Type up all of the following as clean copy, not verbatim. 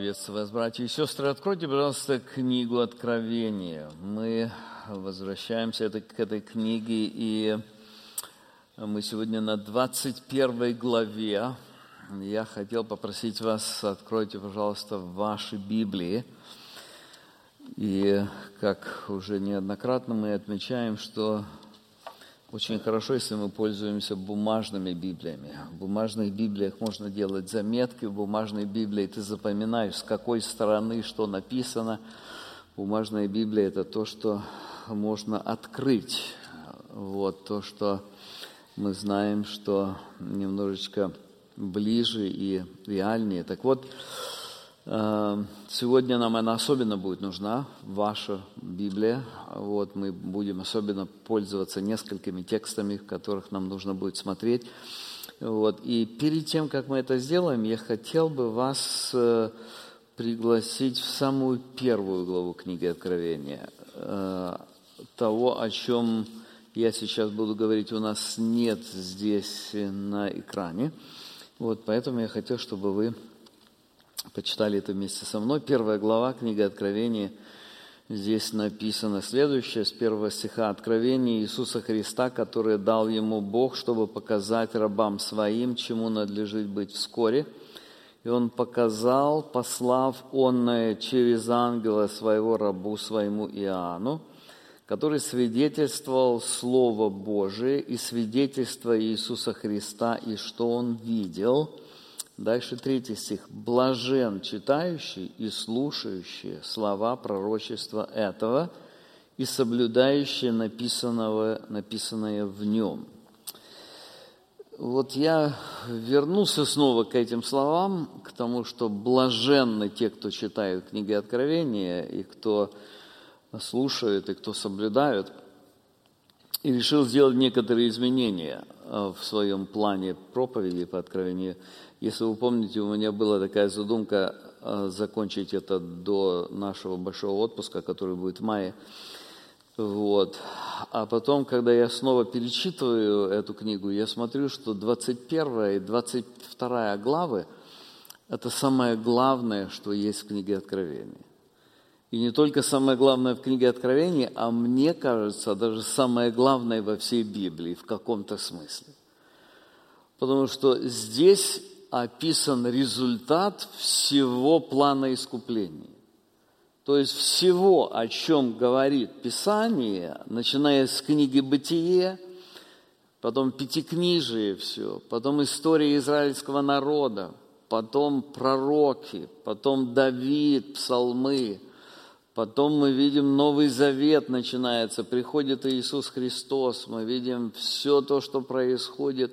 Приветствую вас, братья и сестры. Откройте, пожалуйста, книгу Откровения. Мы возвращаемся к этой книге, и мы сегодня на 21 главе. Я хотел попросить вас, откройте, пожалуйста, ваши Библии. И как уже неоднократно мы отмечаем, что очень хорошо, если мы пользуемся бумажными Библиями. В бумажных Библиях можно делать заметки, в бумажной Библии ты запоминаешь, с какой стороны что написано. Бумажная Библия – это то, что можно открыть. Вот то, что мы знаем, что немножечко ближе и реальнее. Так вот, сегодня нам она особенно будет нужна, ваша Библия. Вот, мы будем особенно пользоваться несколькими текстами, в которых нам нужно будет смотреть. Вот, и перед тем, как мы это сделаем, я хотел бы вас пригласить в самую первую главу книги Откровения. Того, о чем я сейчас буду говорить, у нас нет здесь на экране. Вот, поэтому я хотел, чтобы вы почитали это вместе со мной. Первая глава книги Откровения. Здесь написано следующее, с 1 стиха: «Откровение Иисуса Христа, которое дал Ему Бог, чтобы показать рабам Своим, чему надлежит быть вскоре. И Он показал, послав онное через ангела Своего рабу Своему Иоанну, который свидетельствовал Слово Божие и свидетельство Иисуса Христа, и что Он видел». Дальше 3 стих. «Блажен читающий и слушающий слова пророчества этого и соблюдающий написанное в нем». Вот я вернулся снова к этим словам, к тому, что блаженны те, кто читают книги Откровения, и кто слушают, и кто соблюдают, и решил сделать некоторые изменения в своем плане проповеди по Откровению. Если вы помните, у меня была такая задумка закончить это до нашего большого отпуска, который будет в мае. Вот. А потом, когда я снова перечитываю эту книгу, я смотрю, что 21 и 22 главы – это самое главное, что есть в книге Откровения. И не только самое главное в книге Откровения, а мне кажется, даже самое главное во всей Библии в каком-то смысле. Потому что здесь описан результат всего плана искупления. То есть всего, о чем говорит Писание, начиная с книги «Бытие», потом Пятикнижие все, потом история израильского народа, потом пророки, потом Давид, псалмы, потом мы видим Новый Завет начинается, приходит Иисус Христос, мы видим все то, что происходит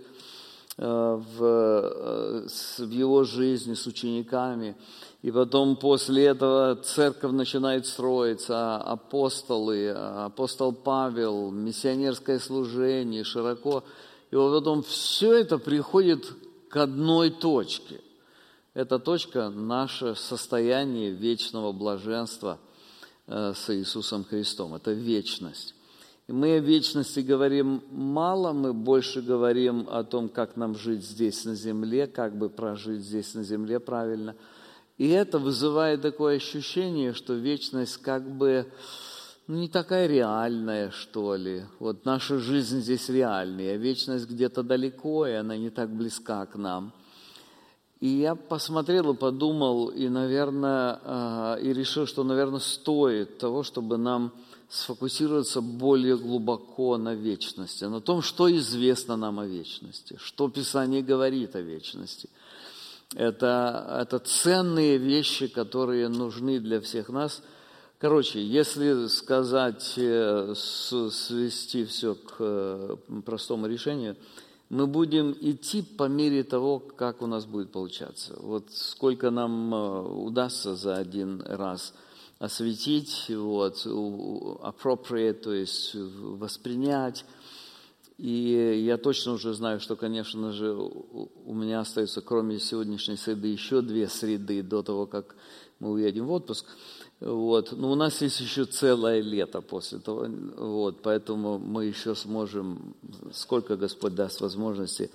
в его жизни с учениками. И потом после этого церковь начинает строиться, апостол Павел, миссионерское служение, широко. И вот потом все это приходит к одной точке. Эта точка – наше состояние вечного блаженства с Иисусом Христом. Это вечность. И мы о вечности говорим мало, мы больше говорим о том, как нам жить здесь на земле, как бы прожить здесь на земле правильно. И это вызывает такое ощущение, что вечность как бы не такая реальная, что ли. Вот наша жизнь здесь реальная, а вечность где-то далеко, и она не так близка к нам. И я посмотрел и подумал, и, наверное, и решил, что, наверное, стоит того, чтобы нам сфокусироваться более глубоко на вечности, на том, что известно нам о вечности, что Писание говорит о вечности. Это ценные вещи, которые нужны для всех нас. Короче, если сказать, свести все к простому решению, мы будем идти по мере того, как у нас будет получаться. Вот сколько нам удастся за один раз осветить, вот, appropriate, то есть воспринять. И я точно уже знаю, что, конечно же, у меня остается, кроме сегодняшней среды, еще 2 среды до того, как мы уедем в отпуск. Вот. Но у нас есть еще целое лето после того, вот, поэтому мы еще сможем, сколько Господь даст возможности,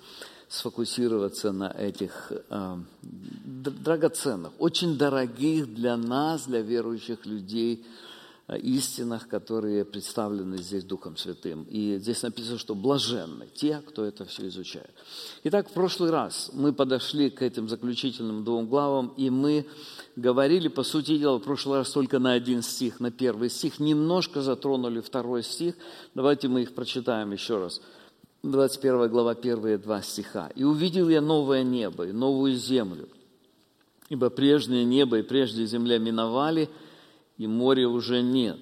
сфокусироваться на этих драгоценных, очень дорогих для нас, для верующих людей, истинах, которые представлены здесь Духом Святым. И здесь написано, что блаженны те, кто это все изучает. Итак, в прошлый раз мы подошли к этим заключительным 2 главам, и мы говорили, по сути дела, в прошлый раз только на 1 стих, на 1 стих, немножко затронули 2 стих. Давайте мы их прочитаем еще раз. 21 глава, первые 2 стиха. «И увидел я новое небо и новую землю, ибо прежнее небо и прежняя земля миновали, и моря уже нет.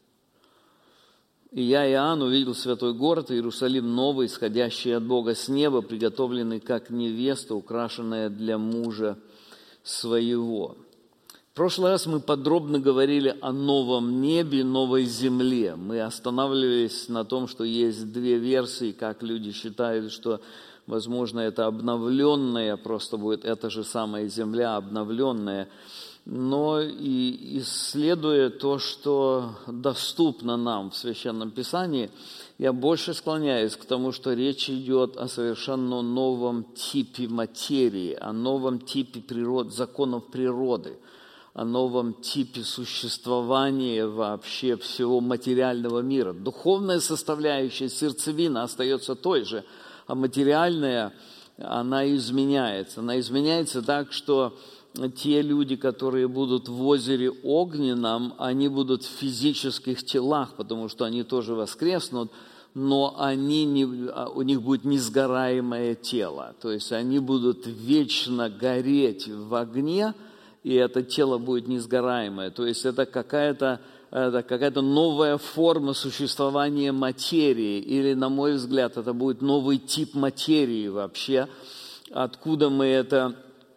И я, Иоанн, увидел святой город, Иерусалим новый, исходящий от Бога с неба, приготовленный как невеста, украшенная для мужа своего». В прошлый раз мы подробно говорили о новом небе, новой земле. Мы останавливались на том, что есть 2 версии, как люди считают, что, возможно, это обновленная, просто будет эта же самая земля, обновленная. Но и исследуя то, что доступно нам в Священном Писании, я больше склоняюсь к тому, что речь идет о совершенно новом типе материи, о новом типе законов природы, о новом типе существования вообще всего материального мира. Духовная составляющая, сердцевина остается той же, а материальная, она изменяется. Она изменяется так, что те люди, которые будут в озере Огненном, они будут в физических телах, потому что они тоже воскреснут, но у них будет несгораемое тело. То есть они будут вечно гореть в огне, и это тело будет несгораемое. То есть это какая-то новая форма существования материи, или, на мой взгляд, это будет новый тип материи вообще. Откуда мы это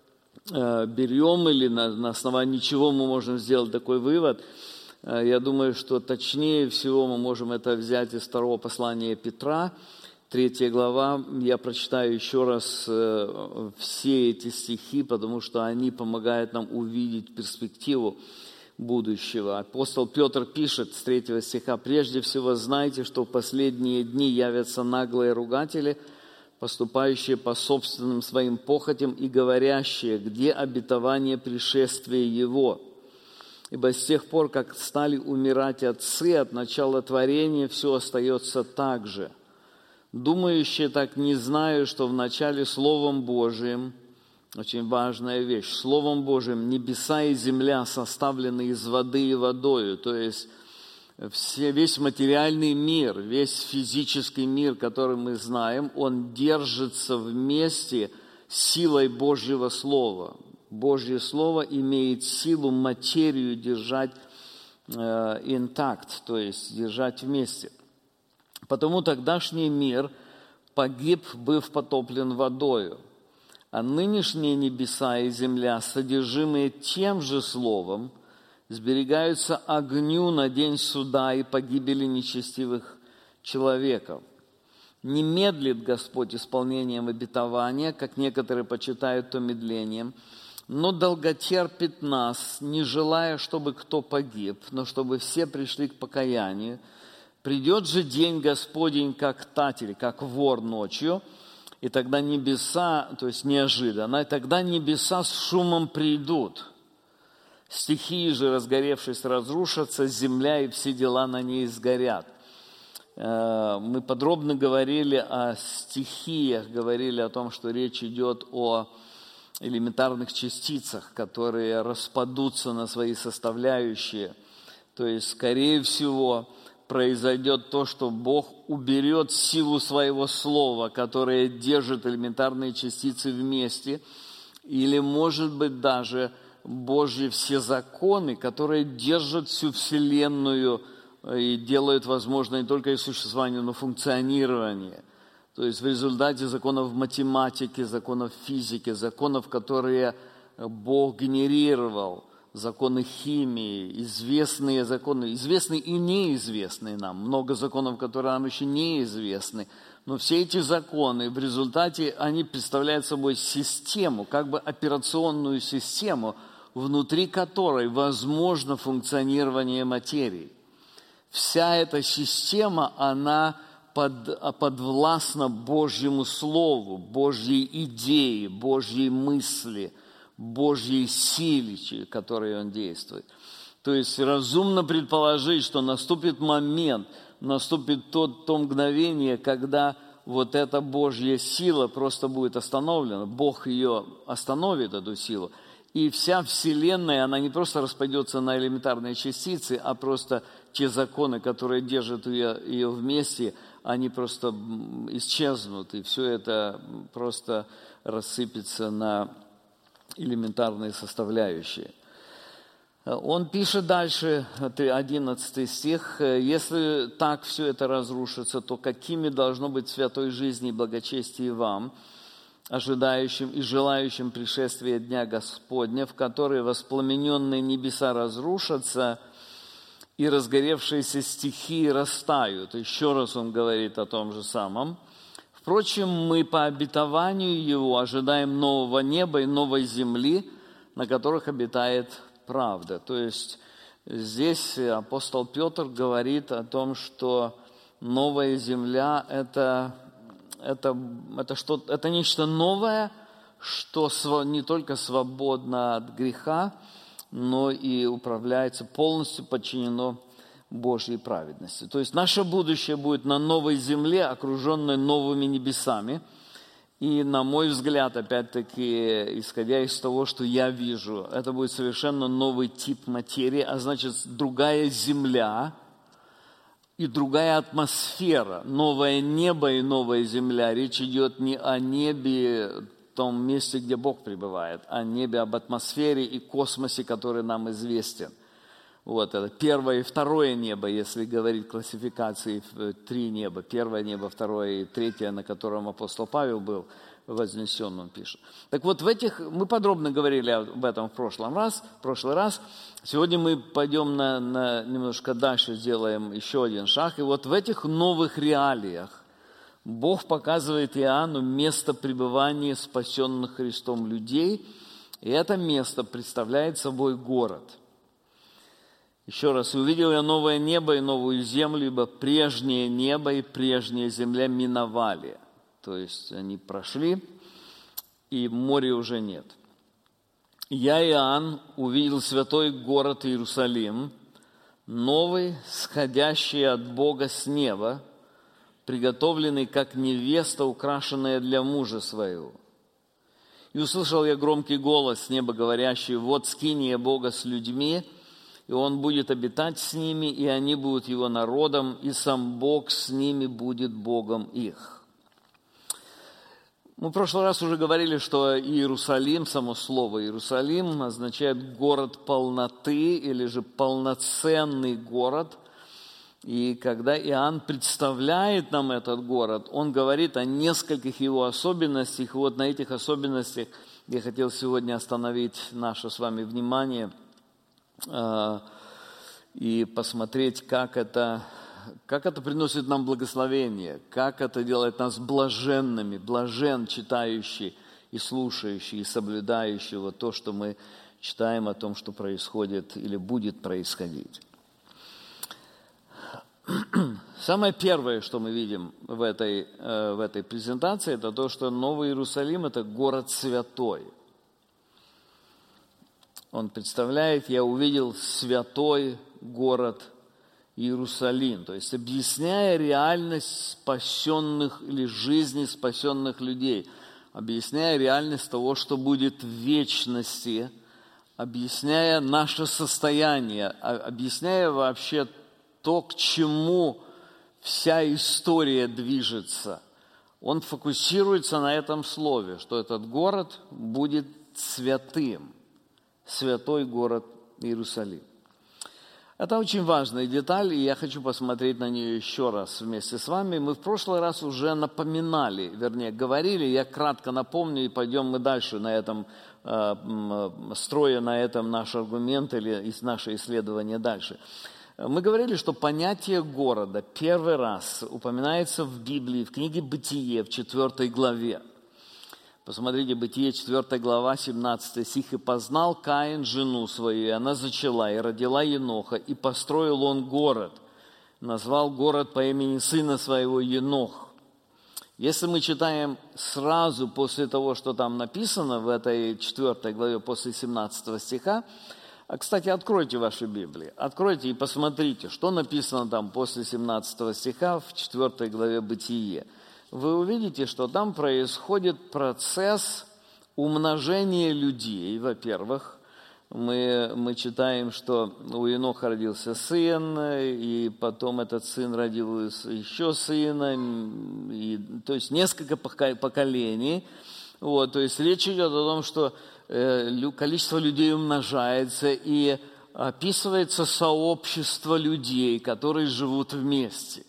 берем, или на основании чего мы можем сделать такой вывод? Я думаю, что точнее всего мы можем это взять из 2 послания Петра, 3 глава. Я прочитаю еще раз все эти стихи, потому что они помогают нам увидеть перспективу будущего. Апостол Петр пишет с 3 стиха: «Прежде всего знайте, что в последние дни явятся наглые ругатели, поступающие по собственным своим похотям и говорящие, где обетование пришествия Его. Ибо с тех пор, как стали умирать отцы от начала творения, все остается так же. Думающие так не знаю, что вначале Словом Божиим», очень важная вещь, Словом Божиим небеса и земля составлены из воды и водою, то есть весь материальный мир, весь физический мир, который мы знаем, он держится вместе силой Божьего Слова. Божье Слово имеет силу материю держать интакт, то есть держать вместе. Потому тогдашний мир погиб, быв потоплен водою, а нынешние небеса и земля, содержимые тем же Словом, сберегаются огню на день суда и погибели нечестивых человеков. Не медлит Господь исполнением обетования, как некоторые почитают то медлением, но долготерпит нас, не желая, чтобы кто погиб, но чтобы все пришли к покаянию. Придет же день Господень, как татель, как вор ночью, и тогда небеса, то есть неожиданно, и тогда небеса с шумом придут. Стихии же, разгоревшись, разрушатся, земля и все дела на ней сгорят. Мы подробно говорили о стихиях, говорили о том, что речь идет о элементарных частицах, которые распадутся на свои составляющие. То есть, скорее всего, произойдет то, что Бог уберет силу своего слова, которое держит элементарные частицы вместе, или, может быть, даже Божьи все законы, которые держат всю Вселенную и делают возможно не только их существование, но и функционирование. То есть в результате законов математики, законов физики, законов, которые Бог генерировал, законы химии, известные законы, известные и неизвестные нам, много законов, которые нам еще неизвестны, но все эти законы, в результате они представляют собой систему, как бы операционную систему, внутри которой возможно функционирование материи. Вся эта система, она подвластна Божьему Слову, Божьей идее, Божьей мысли, Божьей силе, которой Он действует. То есть разумно предположить, что наступит момент, наступит то мгновение, когда вот эта Божья сила просто будет остановлена. Бог ее остановит, эту силу. И вся Вселенная, она не просто распадется на элементарные частицы, а просто те законы, которые держат ее вместе, они просто исчезнут. И все это просто рассыпется на элементарные составляющие. Он пишет дальше, 11 стих, «Если так все это разрушится, то какими должно быть святой жизни и благочестие вам, ожидающим и желающим пришествия Дня Господня, в который воспламененные небеса разрушатся и разгоревшиеся стихии растают». Еще раз он говорит о том же самом. «Впрочем, мы по обетованию Его ожидаем нового неба и новой земли, на которых обитает правда». То есть здесь апостол Петр говорит о том, что новая земля – это нечто новое, что не только свободно от греха, но и управляется, полностью подчинено Божьей праведности. То есть наше будущее будет на новой земле, окруженной новыми небесами. И, на мой взгляд, опять-таки, исходя из того, что я вижу, это будет совершенно новый тип материи, а значит, другая земля и другая атмосфера, новое небо и новая земля. Речь идет не о небе, том месте, где Бог пребывает, а о небе, об атмосфере и космосе, который нам известен. Вот это первое и второе небо, если говорить классификации, 3 неба. Первое небо, второе и третье, на котором апостол Павел был вознесен, он пишет. Так вот, мы подробно говорили об этом в прошлый раз. Сегодня мы пойдем немножко дальше, сделаем еще один шаг. И вот в этих новых реалиях Бог показывает Иоанну место пребывания спасенных Христом людей. И это место представляет собой город. Еще раз, увидел я новое небо и новую землю, ибо прежнее небо и прежняя земля миновали. То есть они прошли, и моря уже нет. Я, Иоанн, увидел святой город Иерусалим, новый, сходящий от Бога с неба, приготовленный, как невеста, украшенная для мужа своего. И услышал я громкий голос с неба, говорящий: «Вот скиния Бога с людьми, и Он будет обитать с ними, и они будут Его народом, и сам Бог с ними будет Богом их». Мы в прошлый раз уже говорили, что Иерусалим, само слово Иерусалим, означает город полноты или же полноценный город. И когда Иоанн представляет нам этот город, он говорит о нескольких его особенностях. И вот на этих особенностях я хотел сегодня остановить наше с вами внимание и посмотреть, как это приносит нам благословение, как это делает нас блаженными, блажен читающий и слушающий, и соблюдающий вот то, что мы читаем о том, что происходит или будет происходить. Самое первое, что мы видим в этой презентации, это то, что Новый Иерусалим – это город святой. Он представляет, я увидел святой город Иерусалим, то есть объясняя реальность спасенных или жизни спасенных людей, объясняя реальность того, что будет в вечности, объясняя наше состояние, объясняя вообще то, к чему вся история движется. Он фокусируется на этом слове, что этот город будет святым. Святой город Иерусалим. Это очень важная деталь, и я хочу посмотреть на нее еще раз вместе с вами. Мы в прошлый раз уже говорили, я кратко напомню, и пойдем мы дальше на этом, строя на этом наш аргумент или наше исследование дальше. Мы говорили, что понятие города первый раз упоминается в Библии, в книге «Бытие» в 4 главе. Посмотрите, Бытие, 4 глава, 17 стих. «И познал Каин жену свою, и она зачала, и родила Еноха, и построил он город, назвал город по имени сына своего Енох. Если мы читаем сразу после того, что там написано в этой 4 главе, после 17 стиха, кстати, откройте ваши Библии, откройте и посмотрите, что написано там после 17 стиха в 4 главе Бытие. Вы увидите, что там происходит процесс умножения людей, во-первых. Мы читаем, что у Еноха родился сын, и потом этот сын родил еще сына, то есть несколько поколений. Вот, то есть речь идет о том, что количество людей умножается, и описывается сообщество людей, которые живут вместе.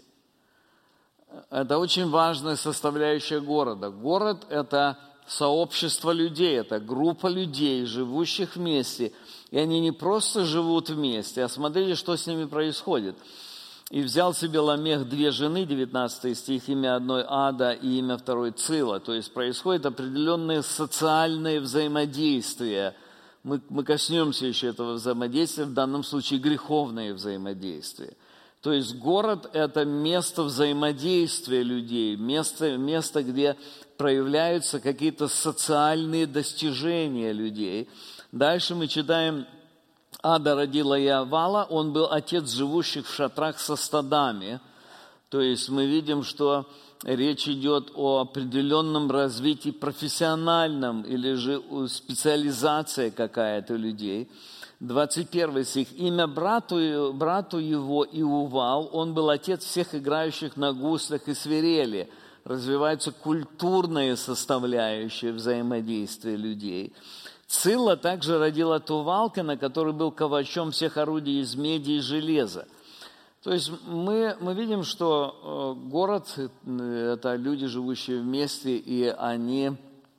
Это очень важная составляющая города. Город – это сообщество людей, это группа людей, живущих вместе. И они не просто живут вместе, а смотрите, что с ними происходит. «И взял себе Ламех 2 жены», 19 стих, имя одной Ада и имя второй Цила. То есть происходит определенное социальное взаимодействие. Мы коснемся еще этого взаимодействия, в данном случае греховное взаимодействие. То есть город – это место взаимодействия людей, место, где проявляются какие-то социальные достижения людей. Дальше мы читаем, Ада родила Явала, он был отец живущих в шатрах со стадами. То есть мы видим, что речь идет о определенном развитии профессиональном или же специализация какая-то людей. 21 стих. Имя брату его Иувал, он был отец всех играющих на гуслях и свирели. Развивается культурная составляющая взаимодействия людей. Цилла также родила Тувалкина, который был ковачом всех орудий из меди и железа. То есть мы видим, что город – это люди, живущие вместе, и они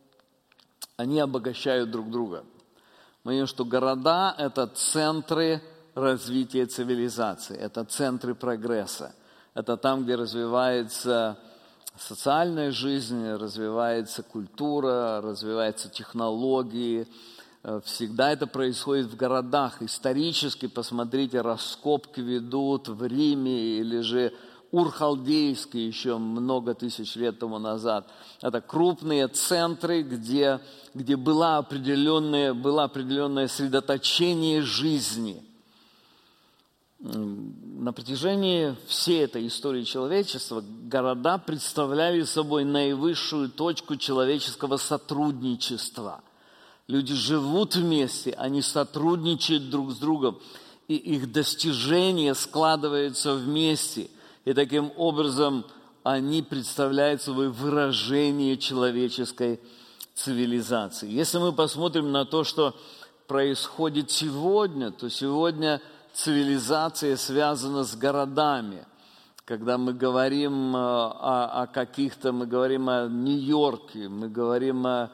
обогащают друг друга. Мы видим, что города – это центры развития цивилизации, это центры прогресса. Это там, где развивается социальная жизнь, развивается культура, развиваются технологии. Всегда это происходит в городах. Исторически, посмотрите, раскопки ведут в Риме или же Ур-Халдейский еще много тысяч лет тому назад. Это крупные центры, где было определенное средоточение жизни. На протяжении всей этой истории человечества города представляли собой наивысшую точку человеческого сотрудничества. Люди живут вместе, они сотрудничают друг с другом, и их достижения складываются вместе. И таким образом они представляют собой выражение человеческой цивилизации. Если мы посмотрим на то, что происходит сегодня, то сегодня цивилизация связана с городами. Когда мы говорим о каких-то, мы говорим о Нью-Йорке, мы говорим о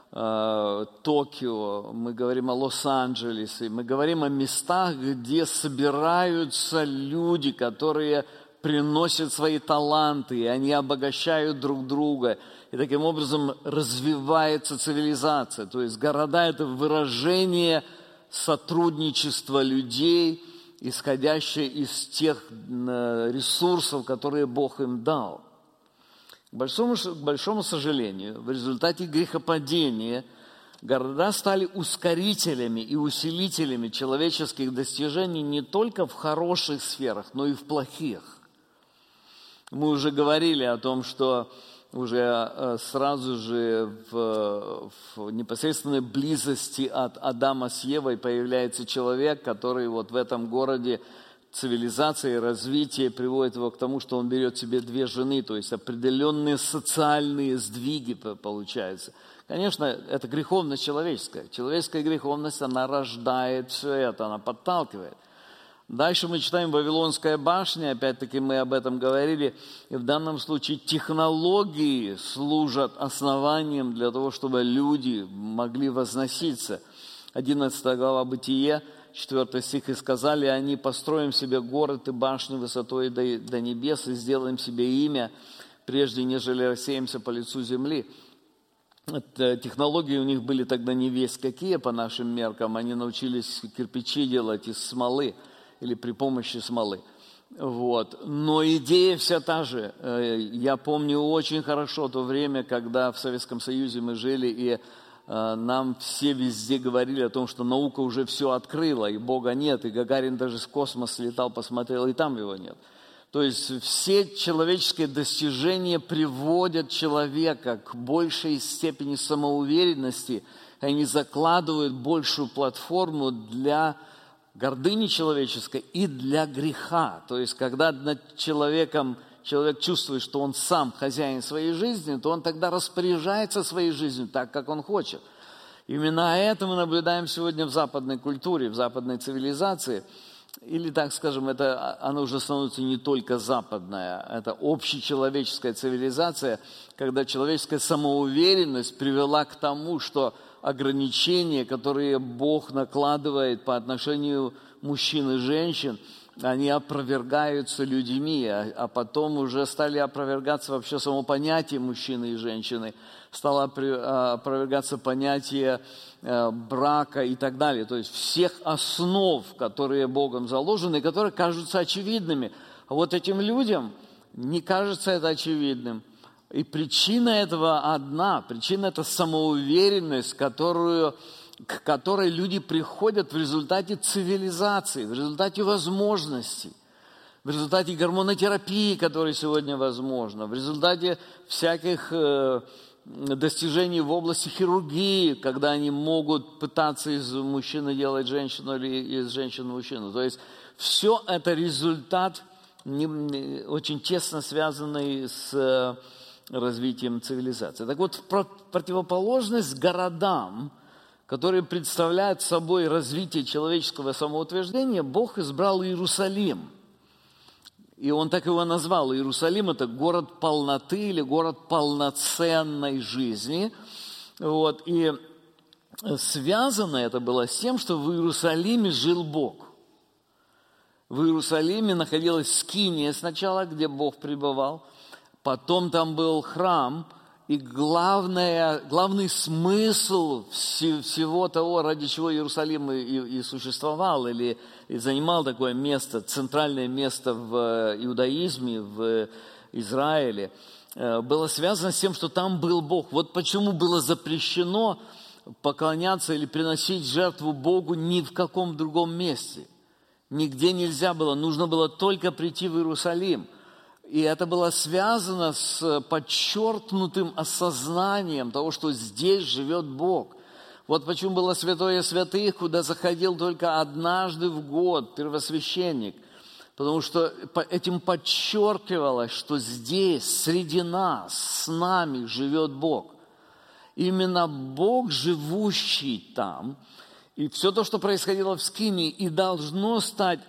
Токио, мы говорим о Лос-Анджелесе, мы говорим о местах, где собираются люди, которые приносят свои таланты, и они обогащают друг друга. И таким образом развивается цивилизация. То есть города – это выражение сотрудничества людей, исходящее из тех ресурсов, которые Бог им дал. К большому сожалению, в результате грехопадения города стали ускорителями и усилителями человеческих достижений не только в хороших сферах, но и в плохих. Мы уже говорили о том, что уже сразу же в непосредственной близости от Адама с Евой появляется человек, который вот в этом городе цивилизация и развитие приводит его к тому, что он берет себе 2 жены, то есть определенные социальные сдвиги получаются. Конечно, это греховность человеческая. Человеческая греховность, она рождает все это, она подталкивает. Дальше мы читаем «Вавилонская башня», опять-таки мы об этом говорили, и в данном случае технологии служат основанием для того, чтобы люди могли возноситься. 11 глава Бытие, 4 стих, «И сказали они, построим себе город и башню высотой до небес, и сделаем себе имя, прежде нежели рассеемся по лицу земли». Технологии у них были тогда не весть какие по нашим меркам, они научились кирпичи делать из смолы, или при помощи смолы. Вот. Но идея вся та же. Я помню очень хорошо то время, когда в Советском Союзе мы жили, и нам все везде говорили о том, что наука уже все открыла, и Бога нет, и Гагарин даже в космос летал, посмотрел, и там его нет. То есть все человеческие достижения приводят человека к большей степени самоуверенности, они закладывают большую платформу для гордыни человеческой и для греха. То есть когда над человеком человек чувствует, что он сам хозяин своей жизни, то он тогда распоряжается своей жизнью так, как он хочет. Именно это мы наблюдаем сегодня в западной культуре, в западной цивилизации. Или, так скажем, она уже становится не только западная, это общечеловеческая цивилизация, когда человеческая самоуверенность привела к тому, что ограничения, которые Бог накладывает по отношению мужчин и женщин, они опровергаются людьми, а потом уже стали опровергаться вообще само понятие мужчины и женщины, стало опровергаться понятие брака и так далее. То есть всех основ, которые Богом заложены, которые кажутся очевидными. А вот этим людям не кажется это очевидным. И причина этого одна, причина – это самоуверенность, к которой люди приходят в результате цивилизации, в результате возможностей, в результате гормонотерапии, которая сегодня возможна, в результате всяких достижений в области хирургии, когда они могут пытаться из мужчины делать женщину или из женщины мужчину. То есть все это результат очень тесно связанный с развитием цивилизации. Так вот, в противоположность городам, которые представляют собой развитие человеческого самоутверждения, Бог избрал Иерусалим. И Он так его назвал. Иерусалим – это город полноты или город полноценной жизни. Вот. И связано это было с тем, что в Иерусалиме жил Бог. В Иерусалиме находилась скиния сначала, где Бог пребывал. Потом там был храм, и главный смысл всего того, ради чего Иерусалим и существовал, или занимал такое место, центральное место в иудаизме, в Израиле, было связано с тем, что там был Бог. Вот почему было запрещено поклоняться или приносить жертву Богу ни в каком другом месте. Нигде нельзя было, нужно было только прийти в Иерусалим. И это было связано с подчеркнутым осознанием того, что здесь живет Бог. Вот почему было святое святых, куда заходил только однажды в год первосвященник. Потому что этим подчеркивалось, что здесь, среди нас, с нами живет Бог. Именно Бог, живущий там. И все то, что происходило в скинии, и должно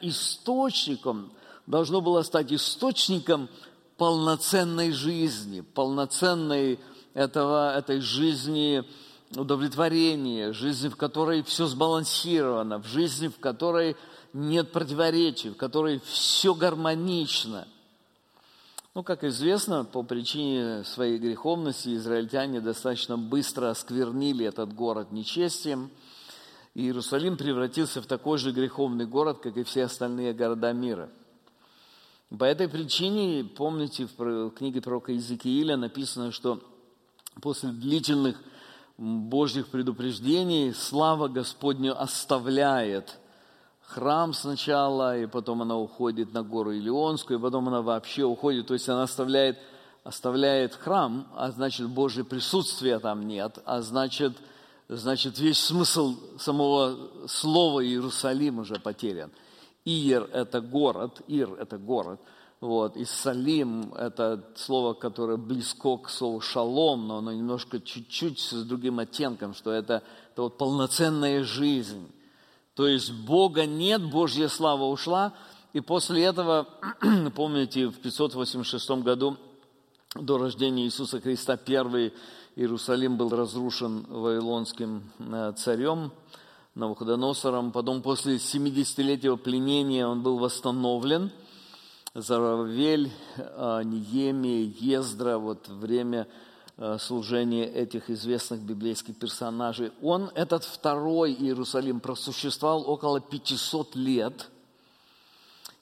было стать источником полноценной жизни, полноценной этой жизни удовлетворения, жизни, в которой все сбалансировано, в жизни, в которой нет противоречий, в которой все гармонично. Как известно, по причине своей греховности израильтяне достаточно быстро осквернили этот город нечестием, и Иерусалим превратился в такой же греховный город, как и все остальные города мира. По этой причине, помните, в книге пророка Иезекииля написано, что после длительных Божьих предупреждений слава Господня оставляет храм сначала, и потом она уходит на гору Илионскую, и потом она вообще уходит, то есть она оставляет храм, а значит Божье присутствие там нет, а значит весь смысл самого слова Иерусалим уже потерян. Ир – это город, вот, и Салим – это слово, которое близко к слову шалом, но оно немножко чуть-чуть с другим оттенком, что это вот полноценная жизнь. То есть Бога нет, Божья слава ушла, и после этого, помните, в 586 году до рождения Иисуса Христа первый Иерусалим был разрушен вавилонским царем Навуходоносором. Потом после 70-летнего пленения он был восстановлен. Заравель, Неемия, Ездра, вот время служения этих известных библейских персонажей. Этот второй Иерусалим, просуществовал около 500 лет.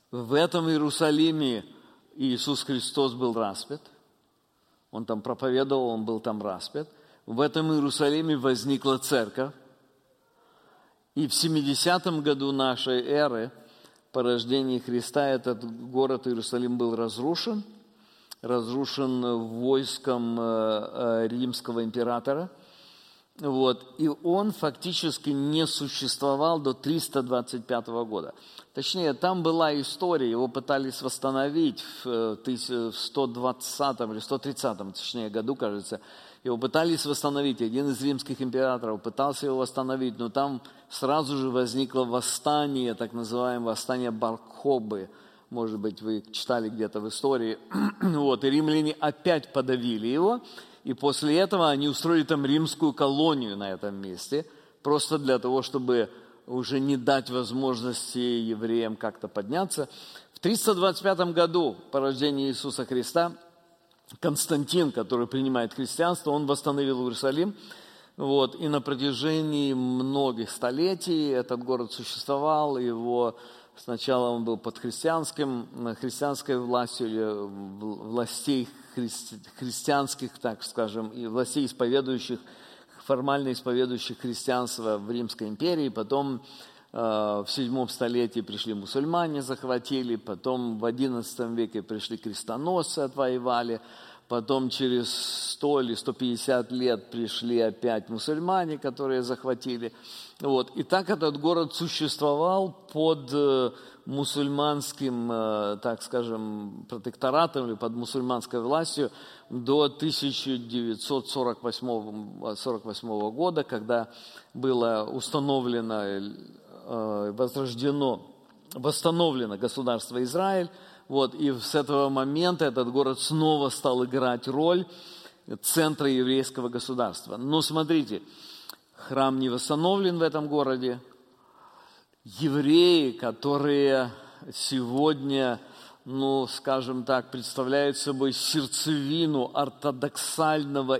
В этом Иерусалиме Иисус Христос был распят. Он там проповедовал, он был там распят. В этом Иерусалиме возникла церковь. И в 70-м году нашей эры, по рождении Христа, этот город Иерусалим был разрушен войском римского императора. Вот. И он фактически не существовал до 325 года. Точнее, там была история, его пытались восстановить в 120 или 130 точнее, году, кажется. Его пытались восстановить, один из римских императоров пытался его восстановить, но там сразу же возникло восстание, так называемое восстание Бар-Кохбы. Может быть, вы читали где-то в истории. Вот, и римляне опять подавили его, и после этого они устроили там римскую колонию на этом месте, просто для того, чтобы уже не дать возможности евреям как-то подняться. В 325 году по рождению Иисуса Христа Константин, который принимает христианство, он восстановил Иерусалим. Вот, и на протяжении многих столетий этот город существовал. Сначала он был под христианской властью, или властей христианских, так скажем, и властей исповедующих, формально исповедующих христианство в Римской империи. Потом в 7 столетии пришли мусульмане, захватили. Потом в 11 веке пришли крестоносцы, отвоевали. Потом через 100 или 150 лет пришли опять мусульмане, которые захватили. Вот. И так этот город существовал под мусульманским, так скажем, протекторатом или под мусульманской властью до 1948 года, когда было восстановлено государство Израиль. Вот, и с этого момента этот город снова стал играть роль центра еврейского государства. Но смотрите, храм не восстановлен в этом городе. Евреи, которые сегодня, скажем так, представляют собой сердцевину ортодоксального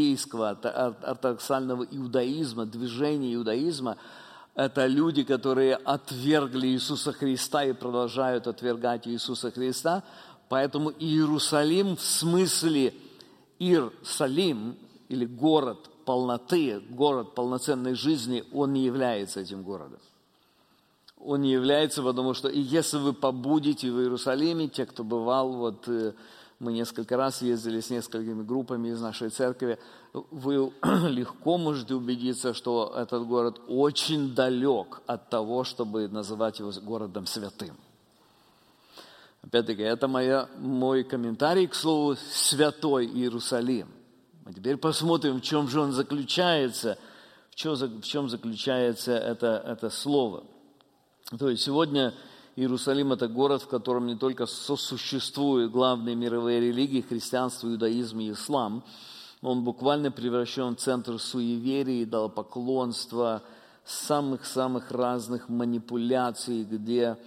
иудаизма, движения иудаизма, это люди, которые отвергли Иисуса Христа и продолжают отвергать Иисуса Христа. Поэтому Иерусалим в смысле Ир-Салим, или город полноты, город полноценной жизни, он не является этим городом. Он не является, потому что и если вы побудете в Иерусалиме, те, кто бывал, мы несколько раз ездили с несколькими группами из нашей церкви, вы легко можете убедиться, что этот город очень далек от того, чтобы называть его городом святым. Опять-таки, это мой комментарий к слову «святой Иерусалим». А теперь посмотрим, в чем же он заключается, в чем заключается это слово. То есть сегодня Иерусалим – это город, в котором не только сосуществуют главные мировые религии – христианство, иудаизм и ислам, он буквально превращен в центр суеверий, идолопоклонства, самых-самых разных манипуляций, где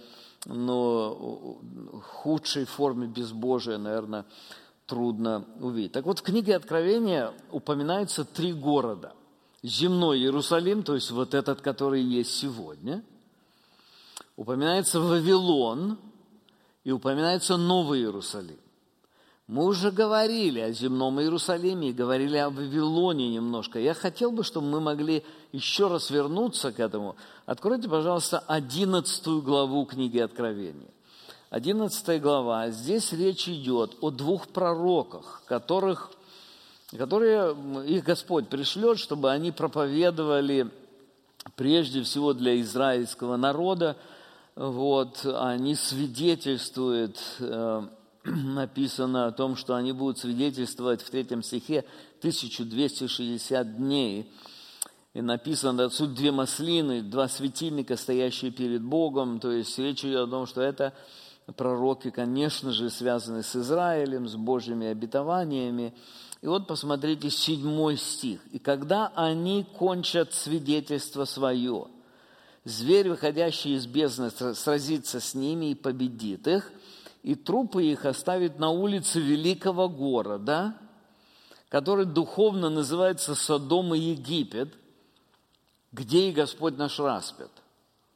худшей форме безбожия, наверное, трудно увидеть. Так вот, в книге Откровения упоминаются 3 города. Земной Иерусалим, то есть вот этот, который есть сегодня. Упоминается Вавилон и упоминается Новый Иерусалим. Мы уже говорили о земном Иерусалиме и говорили о Вавилоне немножко. Я хотел бы, чтобы мы могли еще раз вернуться к этому. Откройте, пожалуйста, 11 главу книги Откровения. 11 глава. Здесь речь идет о 2 пророках, которые их Господь пришлет, чтобы они проповедовали прежде всего для израильского народа. Вот, они свидетельствуют, написано о том, что они будут свидетельствовать в 3 стихе 1260 дней. И написано, отсюда 2 маслины, 2 светильника, стоящие перед Богом. То есть речь идет о том, что это пророки, конечно же, связаны с Израилем, с Божьими обетованиями. И вот посмотрите 7 стих. «И когда они кончат свидетельство свое, зверь, выходящий из бездны, сразится с ними и победит их, и трупы их оставит на улице великого города, который духовно называется Содом и Египет, где и Господь наш распят».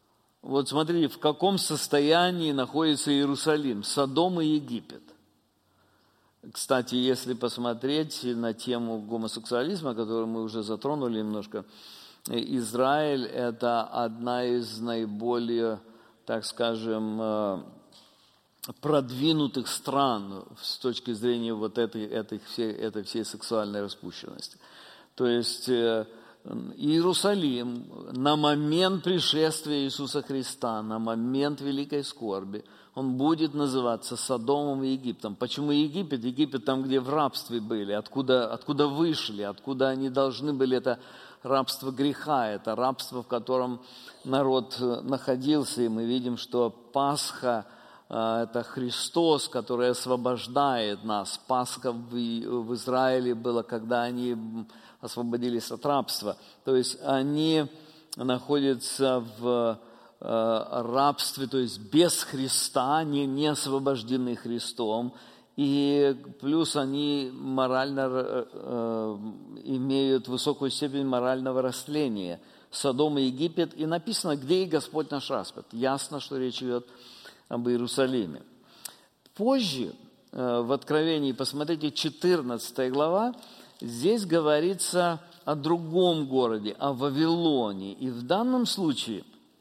Вот смотрите, в каком состоянии находится Иерусалим, Содом и Египет. Кстати, если посмотреть на тему гомосексуализма, которую мы уже затронули немножко, Израиль – это одна из наиболее, так скажем, продвинутых стран с точки зрения вот этой всей сексуальной распущенности. То есть Иерусалим на момент пришествия Иисуса Христа, на момент великой скорби, он будет называться Содомом и Египтом. Почему Египет? Египет там, где в рабстве были, откуда вышли, откуда они должны были. Это рабство греха, это рабство, в котором народ находился. И мы видим, что Пасха – это Христос, который освобождает нас. Пасха в Израиле была, когда они освободились от рабства. То есть они находятся в рабстве, то есть без Христа, не освобождены Христом, и плюс они морально имеют высокую степень морального растления. Содом и Египет, и написано, где и Господь наш распят. Ясно, что речь идет об Иерусалиме. Позже, в Откровении, посмотрите, 14 глава, здесь говорится о другом городе, о Вавилоне. И в данном случае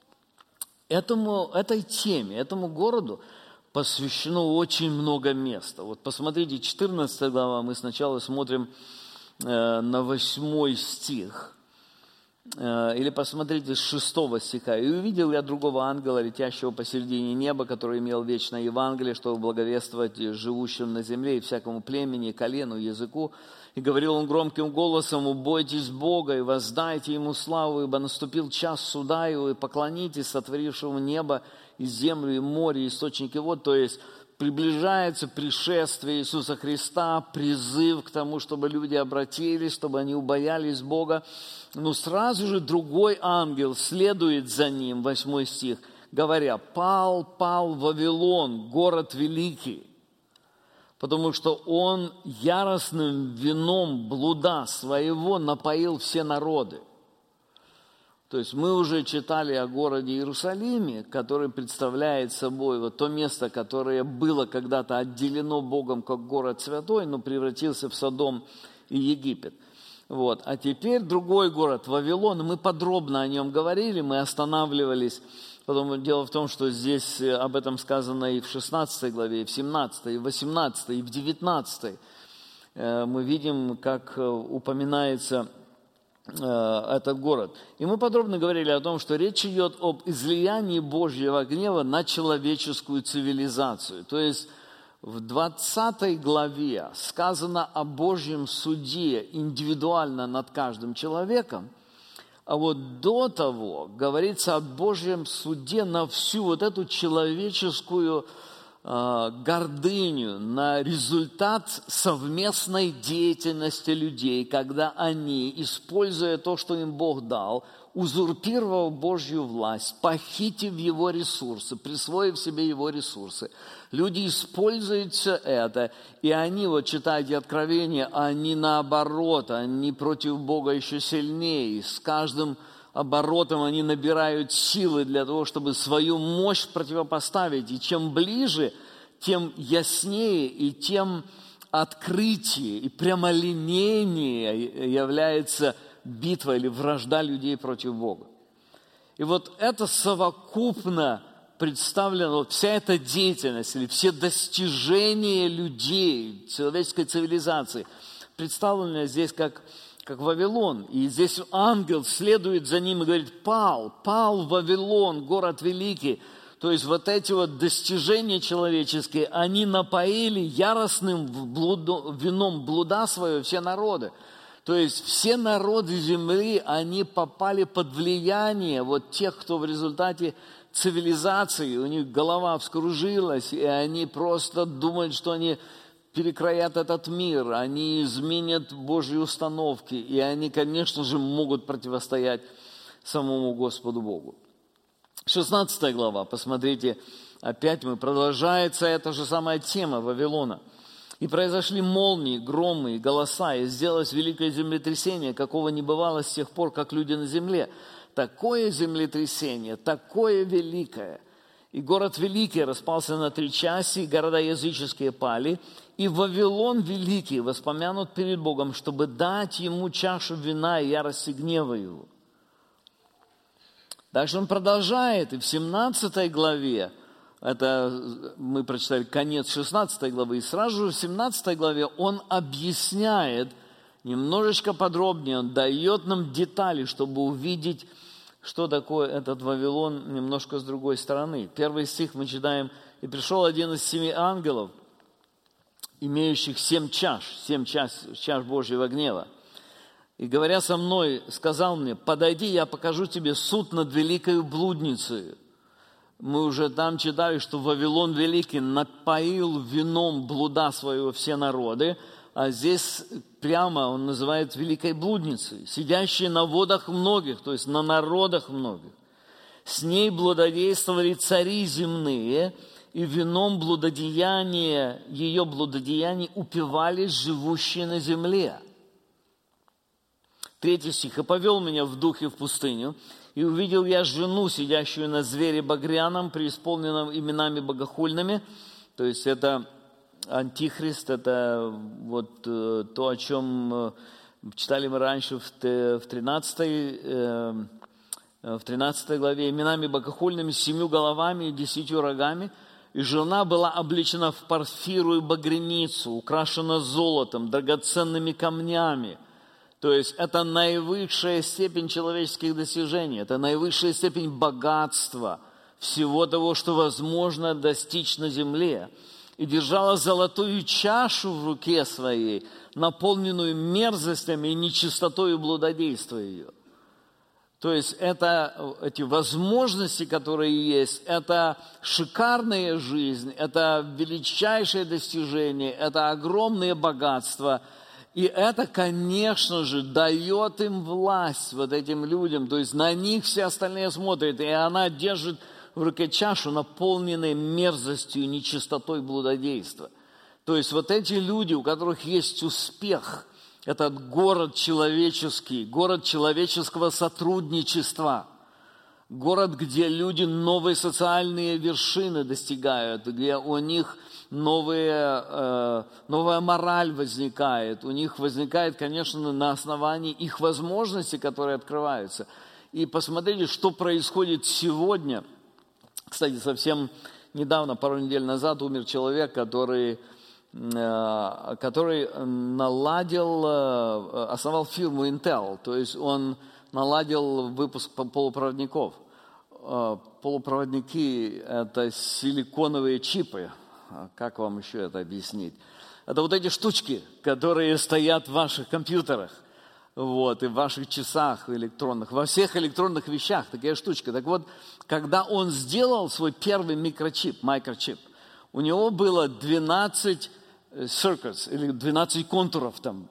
этой теме, этому городу посвящено очень много места. Вот посмотрите, 14 глава, мы сначала смотрим на 8 стих. Или посмотрите с 6 стиха. «И увидел я другого ангела, летящего посередине неба, который имел вечное Евангелие, чтобы благовествовать живущим на земле и всякому племени, колену, языку. И говорил он громким голосом: убойтесь Бога и воздайте Ему славу, ибо наступил час суда Его, и поклонитесь сотворившему небо и землю, и море, и источники вод». То есть приближается пришествие Иисуса Христа, призыв к тому, чтобы люди обратились, чтобы они убоялись Бога. Но сразу же другой ангел следует за ним, 8 стих, говоря: «Пал, пал Вавилон, город великий, потому что он яростным вином блуда своего напоил все народы». То есть мы уже читали о городе Иерусалиме, который представляет собой вот то место, которое было когда-то отделено Богом как город святой, но превратился в Содом и Египет. Вот. А теперь другой город, Вавилон. Мы подробно о нем говорили, мы останавливались. Потом дело в том, что здесь об этом сказано и в 16 главе, и в 17, и в 18, и в 19. Мы видим, как упоминается этот город. И мы подробно говорили о том, что речь идет об излиянии Божьего гнева на человеческую цивилизацию. То есть в 20 главе сказано о Божьем суде индивидуально над каждым человеком, а вот до того говорится о Божьем суде на всю вот эту человеческую гордыню, на результат совместной деятельности людей, когда они, используя то, что им Бог дал, узурпировав Божью власть, похитив Его ресурсы, присвоив себе Его ресурсы, люди используют все это, и они, вот читайте Откровение, они наоборот, они против Бога еще сильнее, с каждым оборотом они набирают силы для того, чтобы свою мощь противопоставить. И чем ближе, тем яснее и тем открытие и прямолинейнее является битва или вражда людей против Бога. И вот это совокупно представлено, вот вся эта деятельность или все достижения людей, человеческой цивилизации, представлены здесь как Вавилон. И здесь ангел следует за ним и говорит: пал Вавилон, город великий. То есть вот эти вот достижения человеческие, они напоили яростным вином блуда свое все народы. То есть все народы земли, они попали под влияние вот тех, кто в результате цивилизации, у них голова вскружилась, и они просто думают, что они перекроят этот мир, они изменят Божьи установки, и они, конечно же, могут противостоять самому Господу Богу. 16 глава, посмотрите, опять продолжается эта же самая тема Вавилона. «И произошли молнии, громы и голоса, и сделалось великое землетрясение, какого не бывало с тех пор, как люди на земле. такое землетрясение, такое великое. И город великий распался на 3 части, и города языческие пали, и Вавилон великий воспомянут перед Богом, чтобы дать ему чашу вина и ярости гнева его. Дальше он продолжает, и в 17 главе, это мы прочитали конец 16 главы, и сразу же в 17 главе он объясняет немножечко подробнее, он дает нам детали, чтобы увидеть, что такое этот Вавилон немножко с другой стороны. Первый стих мы читаем, «И пришел один из 7 ангелов, имеющих 7 чаш Божьего гнева, и, говоря со мной, сказал мне: подойди, я покажу тебе суд над великой блудницей». Мы уже там читали, что Вавилон Великий напоил вином блуда своего все народы, а здесь прямо он называет великой блудницей, сидящей на водах многих, то есть на народах многих. С ней блудодействовали цари земные, и вином блудодеяния, ее блудодеяний упивались живущие на земле. 3 стих. «И повел меня в духе в пустыню, и увидел я жену, сидящую на звере багряном, преисполненном именами богохульными». То есть это Антихрист, это вот то, о чем читали мы раньше в 13 главе. «Именами богохульными, 7 головами и 10 рогами. И жена была облечена в парфиру и багряницу, украшена золотом, драгоценными камнями». То есть это наивысшая степень человеческих достижений, это наивысшая степень богатства, всего того, что возможно достичь на земле. И держала золотую чашу в руке своей, наполненную мерзостями и нечистотой и блудодейства ее. То есть это эти возможности, которые есть, это шикарная жизнь, это величайшее достижение, это огромные богатства. И это, конечно же, дает им власть, вот этим людям. То есть на них все остальные смотрят, и она держит в руке чашу, наполненную мерзостью, нечистотой, блудодейства. То есть вот эти люди, у которых есть успех, этот город человеческий, город человеческого сотрудничества, город, где люди новые социальные вершины достигают, где у них новая мораль возникает. У них возникает, конечно, на основании их возможностей, которые открываются. И посмотрите, что происходит сегодня. Кстати, совсем недавно, пару недель назад, умер человек, который основал фирму Intel. То есть он наладил выпуск полупроводников. Полупроводники – это силиконовые чипы. Как вам еще это объяснить? Это вот эти штучки, которые стоят в ваших компьютерах, вот, и в ваших часах электронных, во всех электронных вещах такая штучка. Так вот, когда он сделал свой первый микрочип, у него было 12 circuits, или 12 контуров там.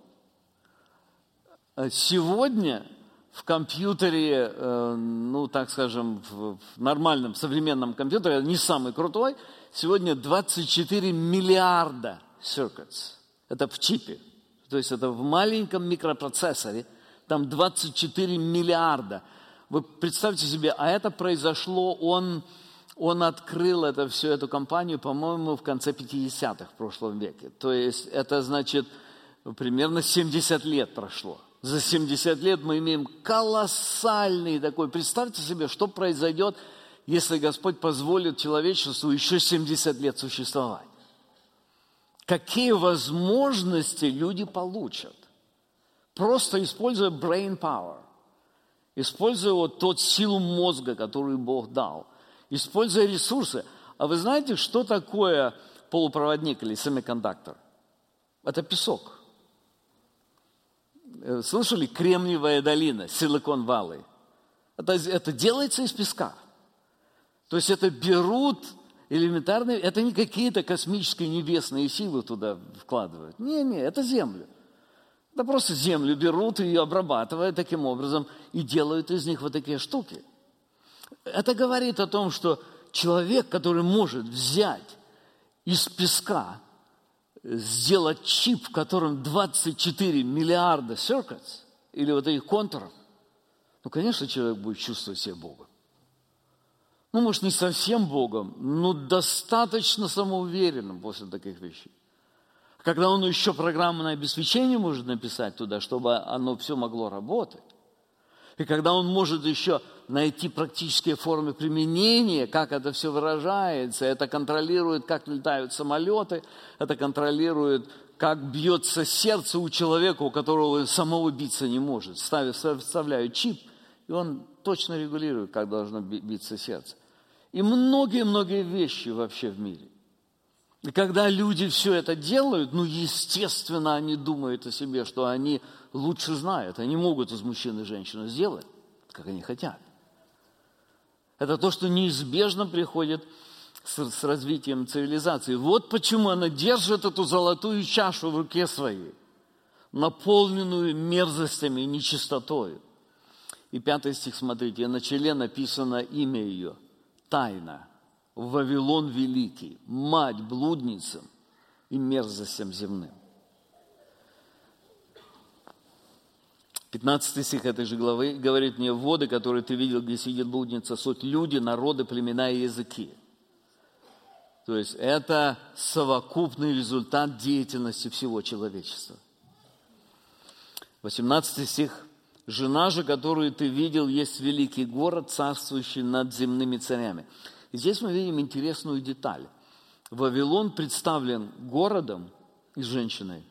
Сегодня в компьютере, ну, так скажем, в нормальном современном компьютере, не самый крутой, сегодня 24 миллиарда circuits. Это в чипе. То есть это в маленьком микропроцессоре, там 24 миллиарда. Вы представьте себе, а это произошло, он открыл всю эту компанию, по-моему, в конце 50-х в прошлом веке. То есть это значит, примерно 70 лет прошло. За 70 лет мы имеем колоссальный такой. Представьте себе, что произойдет, если Господь позволит человечеству еще 70 лет существовать. Какие возможности люди получат, просто используя brain power, используя вот тот силу мозга, которую Бог дал, используя ресурсы. А вы знаете, что такое полупроводник или семикондуктор? Это песок. Слышали? Кремниевая долина, Silicon Valley. Это делается из песка. То есть это берут элементарные, это не какие-то космические небесные силы туда вкладывают. Не, это землю. Да просто землю берут и ее обрабатывают таким образом и делают из них вот такие штуки. Это говорит о том, что человек, который может взять из песка, сделать чип, в котором 24 миллиарда circuits, или вот этих контуров, Ну, конечно, человек будет чувствовать себя Богом. Ну, может, не совсем Богом, но достаточно самоуверенным после таких вещей. Когда он еще программное обеспечение может написать туда, чтобы оно все могло работать. И когда он может еще найти практические формы применения, как это все выражается, это контролирует, как летают самолеты, это контролирует, как бьется сердце у человека, у которого самого биться не может. Вставляют чип, и он точно регулирует, как должно биться сердце. И многие-многие вещи вообще в мире. И когда люди все это делают, ну, естественно, они думают о себе, что они лучше знают. Они могут из мужчины женщину сделать, как они хотят. Это то, что неизбежно приходит с развитием цивилизации. Вот почему она держит эту золотую чашу в руке своей, наполненную мерзостями и нечистотою. И 5 стих, смотрите, на челе написано имя ее, тайна. Вавилон великий, мать блудницам и мерзостям земным. 15 стих этой же главы говорит мне: воды, которые ты видел, где сидит блудница, суть люди, народы, племена и языки. То есть это совокупный результат деятельности всего человечества. 18 стих. Жена же, которую ты видел, есть великий город, царствующий над земными царями. И здесь мы видим интересную деталь. Вавилон представлен городом и женщиной.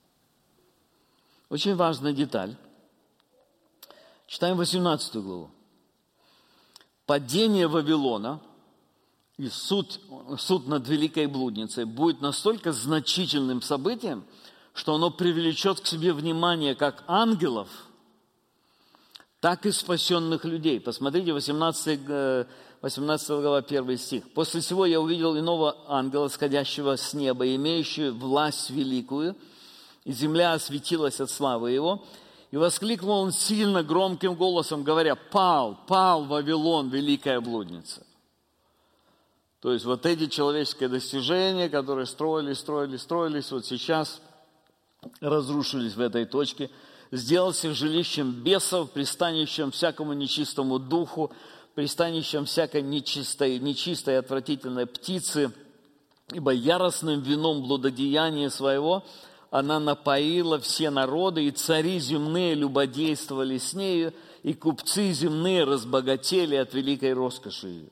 Очень важная деталь. Читаем 18 главу. Падение Вавилона и суд над великой блудницей будет настолько значительным событием, что оно привлечет к себе внимание как ангелов, так и спасенных людей. Посмотрите, 18 глава, 1 стих. «После всего я увидел иного ангела, сходящего с неба, имеющего власть великую, и земля осветилась от славы его. И воскликнул он сильно громким голосом, говоря: пал Вавилон, великая блудница». То есть вот эти человеческие достижения, которые строились, вот сейчас разрушились в этой точке, сделался жилищем бесов, пристанищем всякому нечистому духу, пристанищем всякой нечистой отвратительной птицы, ибо яростным вином блудодеяния своего она напоила все народы, и цари земные любодействовали с нею, и купцы земные разбогатели от великой роскоши ее.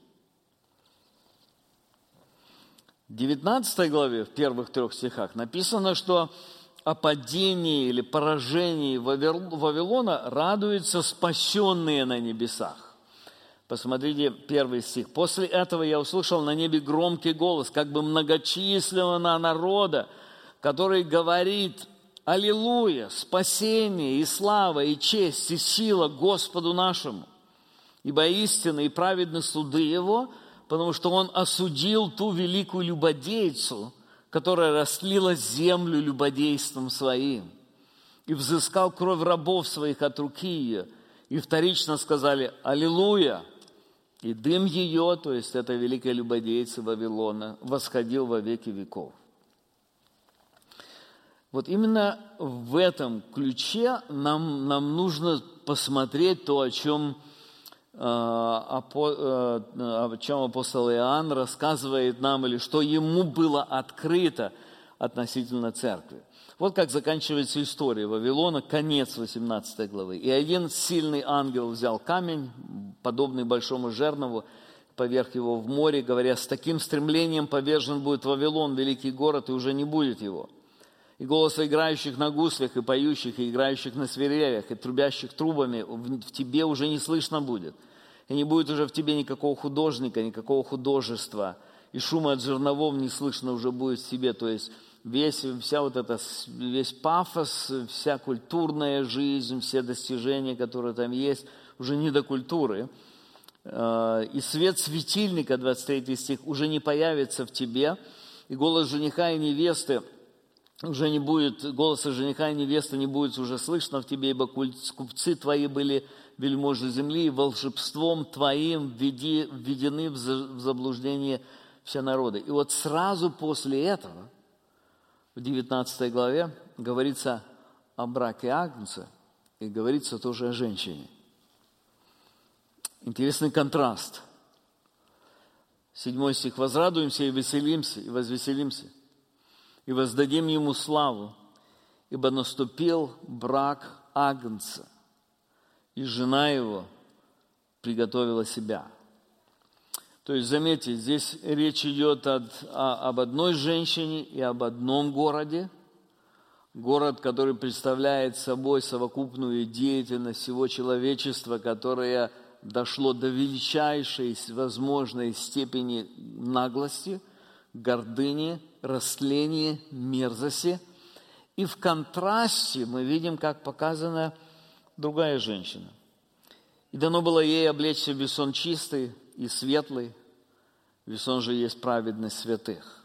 В 19 главе, в первых 3 стихах, написано, что о падении или поражении Вавилона радуются спасенные на небесах. Посмотрите, 1 стих. «После этого я услышал на небе громкий голос, как бы многочисленного народа, который говорит: Аллилуйя, спасение и слава, и честь, и сила Господу нашему, ибо истинны и праведны суды Его, потому что Он осудил ту великую любодейцу, которая растлила землю любодейством своим, и взыскал кровь рабов своих от руки ее, и вторично сказали: Аллилуйя! И дым ее, то есть это великая любодейца Вавилона, восходил во веки веков». Вот именно в этом ключе нам нужно посмотреть то, о чем апостол Иоанн рассказывает нам, или что ему было открыто относительно церкви. Вот как заканчивается история Вавилона, конец 18 главы. «И один сильный ангел взял камень, подобный большому жернову, поверг его в море, говоря: с таким стремлением повержен будет Вавилон, великий город, и уже не будет его. И голоса играющих на гуслях, и поющих, и играющих на свирелях, и трубящих трубами в тебе уже не слышно будет. И не будет уже в тебе никакого художника, никакого художества, и шума от жерновов не слышно уже будет в тебе». То есть весь пафос, вся культурная жизнь, все достижения, которые там есть, уже не до культуры. И свет светильника, 23 стих, уже не появится в тебе, и голос жениха и невесты уже не будет, голоса жениха и невесты не будет уже слышно в тебе, ибо купцы твои были вельможи земли, и волшебством твоим введены в заблуждение все народы. И вот сразу после этого, в 19 главе, говорится о браке Агнца, и говорится тоже о женщине. Интересный контраст. 7 стих. «Возрадуемся и веселимся, и возвеселимся, и воздадим Ему славу, ибо наступил брак Агнца, и жена Его приготовила себя». То есть, заметьте, здесь речь идет об одной женщине и об одном городе. Город, который представляет собой совокупную деятельность всего человечества, которое дошло до величайшей возможной степени наглости, гордыни, растления, мерзости. И в контрасте мы видим, как показана другая женщина. «И дано было ей облечься в весон чистый и светлый, весон же есть праведность святых».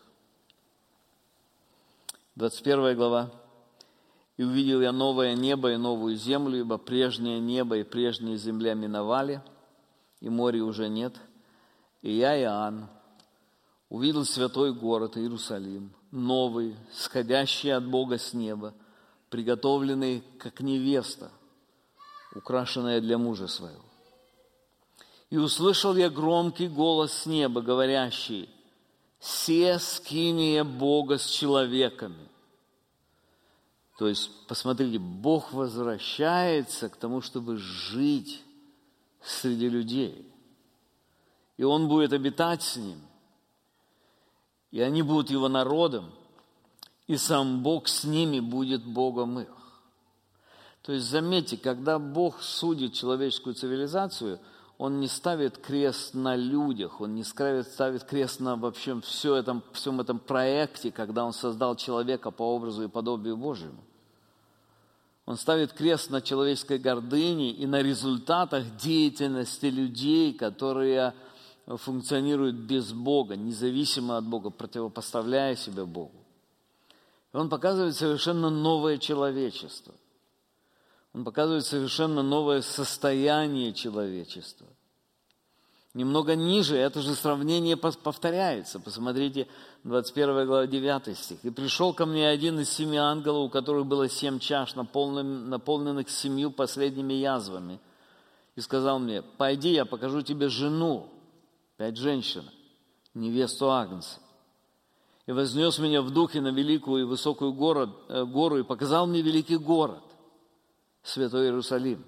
21 глава. «И увидел я новое небо и новую землю, ибо прежнее небо и прежняя земля миновали, и моря уже нет. И я, Иоанн, увидел святой город Иерусалим, новый, сходящий от Бога с неба, приготовленный, как невеста, украшенная для мужа своего. И услышал я громкий голос с неба, говорящий: «Се скиния Бога с человеками». То есть, посмотрите, Бог возвращается к тому, чтобы жить среди людей. И Он будет обитать с ним. И они будут Его народом. И сам Бог с ними будет Богом их. То есть, заметьте, когда Бог судит человеческую цивилизацию, Он не ставит крест на людях, Он не ставит крест на вообще всем этом проекте, когда Он создал человека по образу и подобию Божьему. Он ставит крест на человеческой гордыне и на результатах деятельности людей, которые функционируют без Бога, независимо от Бога, противопоставляя себя Богу. И Он показывает совершенно новое человечество. Он показывает совершенно новое состояние человечества. Немного ниже это же сравнение повторяется. Посмотрите, 21 глава, 9 стих. «И пришел ко мне один из 7 ангелов, у которых было 7 чаш, наполненных 7 последними язвами, и сказал мне: пойди, я покажу тебе жену, 5 женщин, невесту Агнца. И вознес меня в духе на великую и высокую гору, и показал мне великий город, Святой Иерусалим».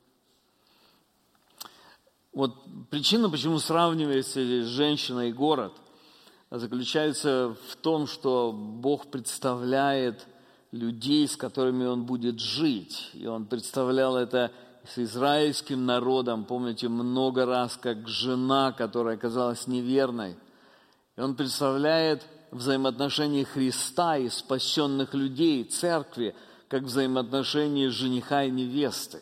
Вот причина, почему сравнивается женщина и город, заключается в том, что Бог представляет людей, с которыми Он будет жить. И Он представлял это с израильским народом, помните, много раз, как жена, которая оказалась неверной. И Он представляет взаимоотношения Христа и спасенных людей, церкви, как взаимоотношения жениха и невесты.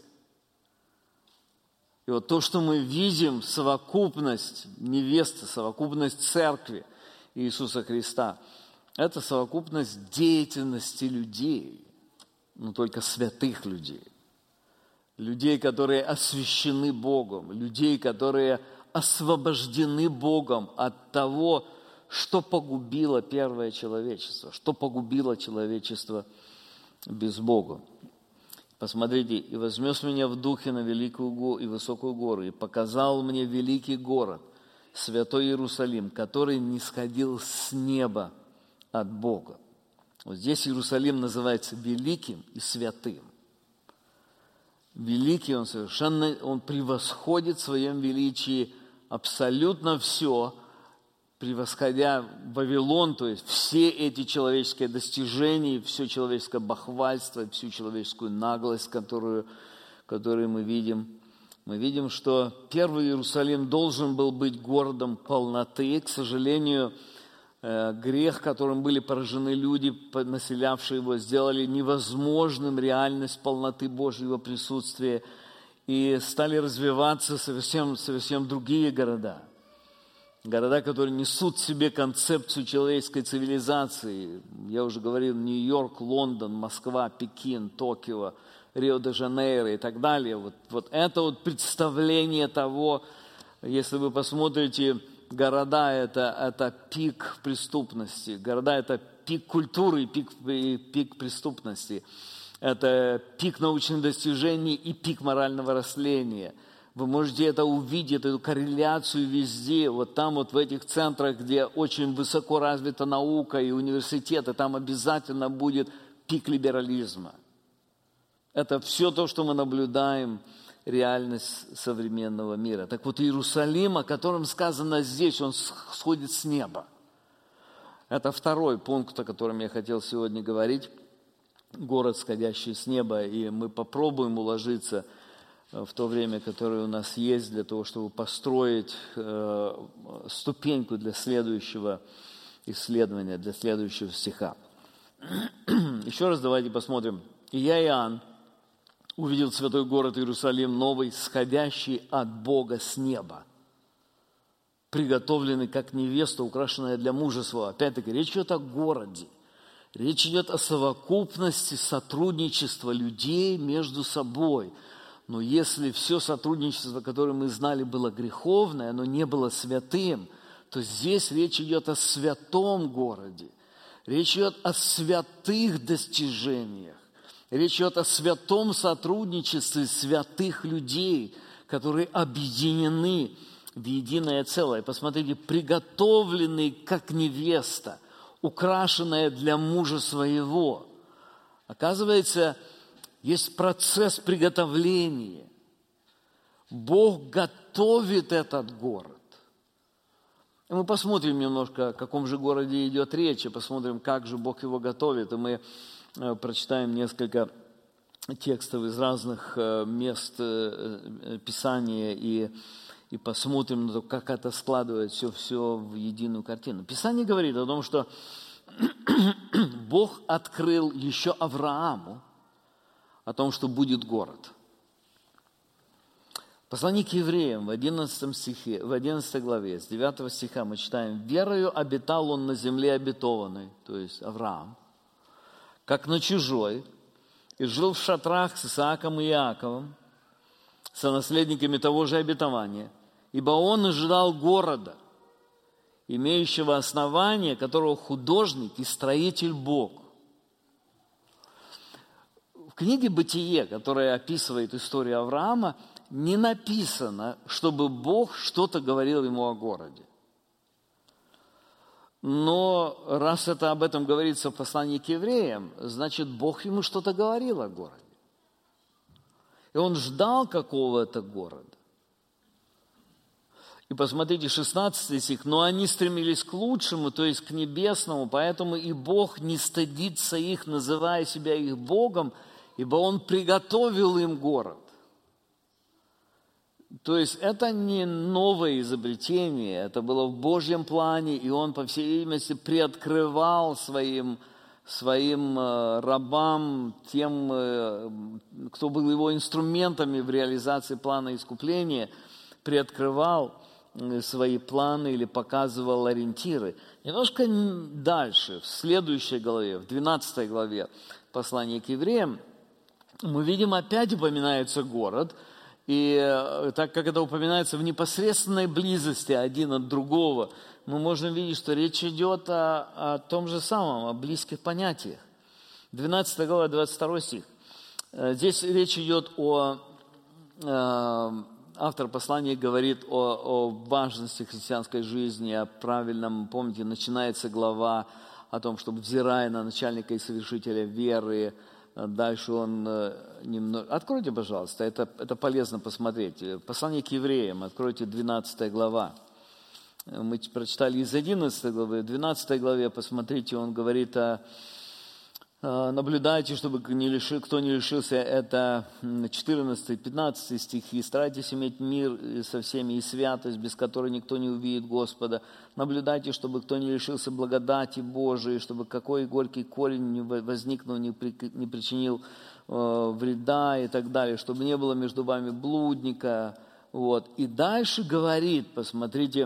И вот то, что мы видим, совокупность невесты, совокупность церкви Иисуса Христа, это совокупность деятельности людей, но только святых людей. Людей, которые освящены Богом, людей, которые освобождены Богом от того, что погубило первое человечество, что погубило человечество без Бога. Посмотрите, «И вознес меня в духе на великую и высокую гору, и показал мне великий город, Святой Иерусалим, который нисходил с неба от Бога». Вот здесь Иерусалим называется великим и святым. Великий он превосходит в своем величии абсолютно все, превосходя Вавилон, то есть все эти человеческие достижения, все человеческое бахвальство, всю человеческую наглость, которую мы видим. Мы видим, что первый Иерусалим должен был быть городом полноты. К сожалению, грех, которым были поражены люди, населявшие его, сделали невозможным реальность полноты Божьего присутствия, и стали развиваться совсем другие города. Города, которые несут в себе концепцию человеческой цивилизации. Я уже говорил, Нью-Йорк, Лондон, Москва, Пекин, Токио, Рио-де-Жанейро и так далее. Вот это вот представление того, если вы посмотрите, города это пик преступности, города это пик культуры и пик преступности. Это пик научных достижений и пик морального растления. Вы можете это увидеть, эту корреляцию везде. Вот там, вот в этих центрах, где очень высоко развита наука и университеты, там обязательно будет пик либерализма. Это все то, что мы наблюдаем, реальность современного мира. Так вот, Иерусалим, о котором сказано здесь, он сходит с неба. Это второй пункт, о котором я хотел сегодня говорить. Город, сходящий с неба. И мы попробуем уложиться в то время, которое у нас есть, для того, чтобы построить ступеньку для следующего исследования, для следующего стиха. Еще раз давайте посмотрим. «И я, Иоанн, увидел святой город Иерусалим, новый, сходящий от Бога с неба, приготовленный как невеста, украшенная для мужа своего». Опять-таки, речь идет о городе. Речь идет о совокупности сотрудничества людей между собой. Но если все сотрудничество, которое мы знали, было греховное, оно не было святым, то здесь речь идет о святом городе. Речь идет о святых достижениях. Речь идет о святом сотрудничестве святых людей, которые объединены в единое целое. Посмотрите, приготовленный как невеста, украшенная для мужа своего. Оказывается, есть процесс приготовления. Бог готовит этот город. И мы посмотрим немножко, о каком же городе идет речь, и посмотрим, как же Бог его готовит. И мы прочитаем несколько текстов из разных мест Писания и посмотрим на то, как это складывает все в единую картину. Писание говорит о том, что Бог открыл еще Аврааму о том, что будет город. Послание к евреям в 11 главе, с 9 стиха мы читаем: «Верою обитал он на земле обетованной», то есть Авраам, «как на чужой, и жил в шатрах с Исааком и Иаковом, сонаследниками того же обетования, ибо он ожидал города, имеющего основание, которого художник и строитель Бог». В книге «Бытие», которая описывает историю Авраама, не написано, чтобы Бог что-то говорил ему о городе. Но раз об этом говорится в послании к евреям, значит, Бог ему что-то говорил о городе. И он ждал какого-то города. И посмотрите, 16 стих. «Но они стремились к лучшему, то есть к небесному, поэтому и Бог не стыдится их, называя себя их Богом, ибо Он приготовил им город». То есть это не новое изобретение, это было в Божьем плане, и Он, по всей видимости, приоткрывал своим рабам, тем, кто был его инструментами в реализации плана искупления, приоткрывал свои планы или показывал ориентиры. Немножко дальше, в следующей главе, в 12 главе послания к евреям, мы видим, опять упоминается город, и так как это упоминается в непосредственной близости один от другого, мы можем видеть, что речь идет о том же самом, о близких понятиях. 12 глава, 22 стих. Здесь речь идет автор послания говорит о важности христианской жизни, о правильном, помните, начинается глава о том, чтобы, взирая на начальника и совершителя веры, дальше он немного... Откройте, пожалуйста, это полезно посмотреть. Послание к евреям, откройте 12 глава. Мы прочитали из 11 главы, в 12 главе, посмотрите, он говорит наблюдайте, чтобы кто не лишился, это 14-15 стихи. «Старайтесь иметь мир со всеми и святость, без которой никто не увидит Господа. Наблюдайте, чтобы кто не лишился благодати Божией, чтобы какой горький корень не возникнул, не причинил вреда» и так далее, чтобы не было между вами блудника. Вот. И дальше говорит, посмотрите,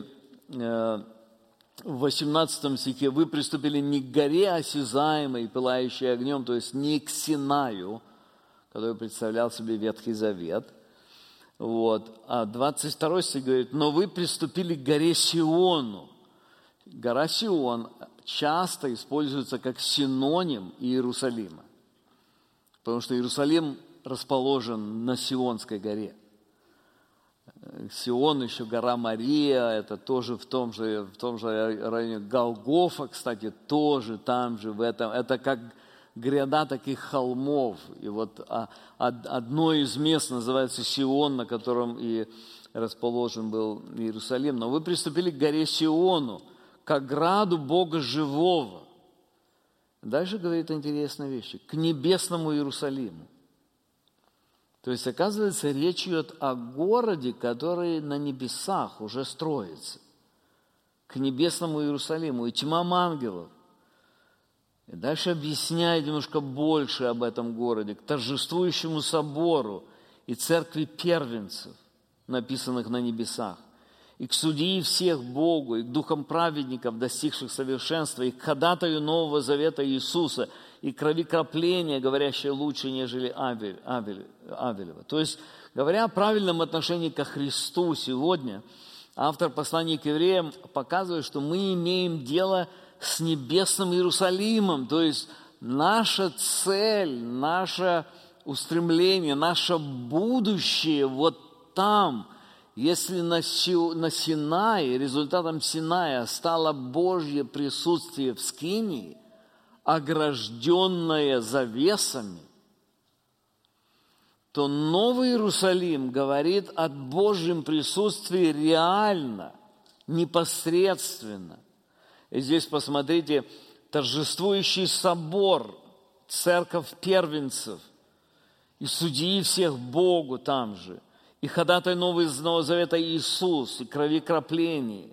в 18 стихе: «Вы приступили не к горе осязаемой, пылающей огнем», то есть не к Синаю, который представлял себе Ветхий Завет. Вот. А 22 стих говорит: «Но вы приступили к горе Сиону». Гора Сион часто используется как синоним Иерусалима, потому что Иерусалим расположен на Сионской горе. Сион, еще гора Мария, это тоже в том же районе. Голгофа, кстати, тоже там же, в этом. Это как гряда таких холмов. И вот одно из мест называется Сион, на котором и расположен был Иерусалим. Но вы приступили к горе Сиону, к ограду Бога живого. Дальше говорит интересные вещи. К небесному Иерусалиму. То есть, оказывается, речь идет о городе, который на небесах уже строится. К небесному Иерусалиму и тьмам ангелов. И дальше объясняет немножко больше об этом городе. К торжествующему собору и церкви первенцев, написанных на небесах. И к судьи всех Богу, и к духам праведников, достигших совершенства, и к ходатаю Нового Завета Иисуса, и крови кропления, говорящей лучше, нежели Авелева. То есть, говоря о правильном отношении ко Христу сегодня, автор послания к евреям показывает, что мы имеем дело с небесным Иерусалимом. То есть, наша цель, наше устремление, наше будущее вот там. Если на Синае, результатом Синая стало Божье присутствие в Скинии, огражденное завесами, то Новый Иерусалим говорит о Божьем присутствии реально, непосредственно. И здесь посмотрите, торжествующий собор, церковь первенцев, и судьи всех Богу там же, и ходатай Нового Завета Иисус, и крови кропления.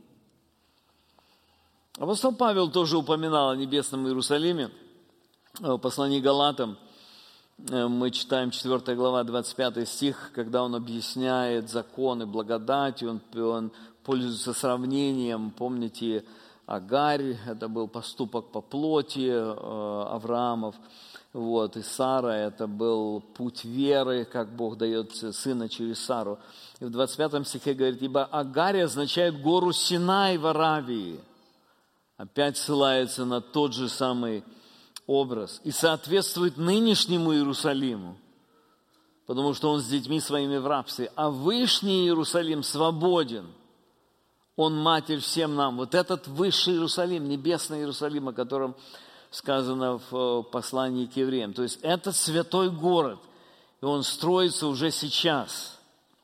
Апостол Павел тоже упоминал о небесном Иерусалиме. В послании к Галатам мы читаем 4 глава, 25 стих, когда он объясняет законы благодати, он пользуется сравнением, помните, Агарь, это был поступок по плоти Авраамов, вот, и Сара, это был путь веры, как Бог дает сына через Сару. И в 25 стихе говорит, ибо Агарь означает гору Синай в Аравии. Опять ссылается на тот же самый образ. И соответствует нынешнему Иерусалиму, потому что он с детьми своими в рабстве. А вышний Иерусалим свободен. Он матерь всем нам. Вот этот высший Иерусалим, небесный Иерусалим, о котором сказано в послании к евреям. То есть это святой город, и он строится уже сейчас.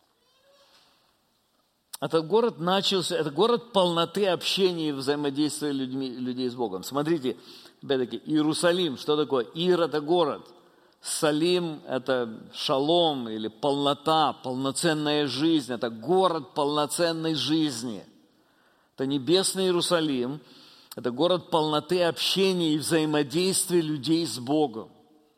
Этот город начался, это город полноты общения и взаимодействия людей с Богом. Смотрите, опять-таки, Иерусалим, что такое? Ир – это город. Салим – это шалом или полнота, полноценная жизнь. Это город полноценной жизни. Это небесный Иерусалим. Это город полноты общения и взаимодействия людей с Богом.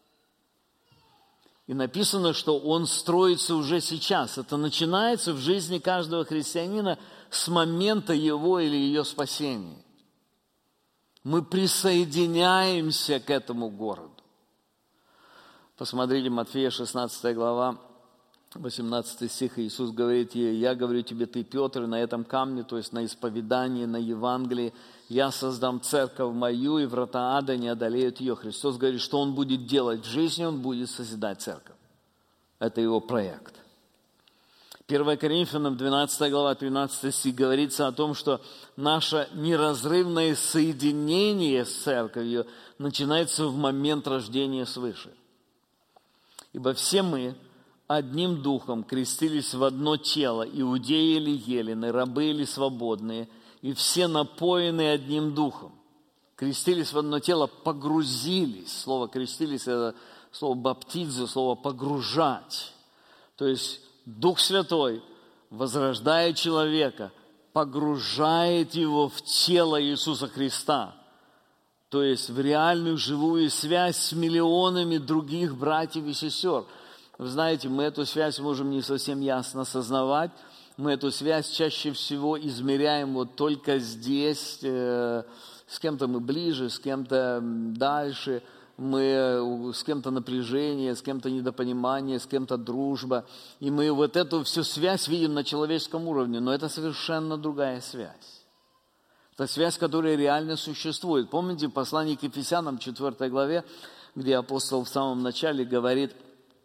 И написано, что он строится уже сейчас. Это начинается в жизни каждого христианина с момента его или ее спасения. Мы присоединяемся к этому городу. Посмотрите, Матфея 16 глава, 18 стих, Иисус говорит ей, я говорю тебе, ты, Петр, на этом камне, то есть на исповедании, на Евангелии, я создам церковь мою, и врата ада не одолеют ее. Христос говорит, что Он будет делать в жизни, Он будет созидать церковь. Это Его проект. 1 Коринфянам 12 глава, 13 стих говорится о том, что наше неразрывное соединение с церковью начинается в момент рождения свыше. Ибо все мы одним духом крестились в одно тело, иудеи или елены, рабы или свободные, и все напоены одним духом. Крестились в одно тело, погрузились. Слово «крестились» – это слово «баптизо», слово «погружать». То есть Дух Святой, возрождая человека, погружает его в тело Иисуса Христа. То есть в реальную живую связь с миллионами других братьев и сестер. Вы знаете, мы эту связь можем не совсем ясно осознавать. Мы эту связь чаще всего измеряем вот только здесь. С кем-то мы ближе, с кем-то дальше. С кем-то напряжение, с кем-то недопонимание, с кем-то дружба. И мы вот эту всю связь видим на человеческом уровне. Но это совершенно другая связь. Это связь, которая реально существует. Помните в послании к Ефесянам, 4 главе, где апостол в самом начале говорит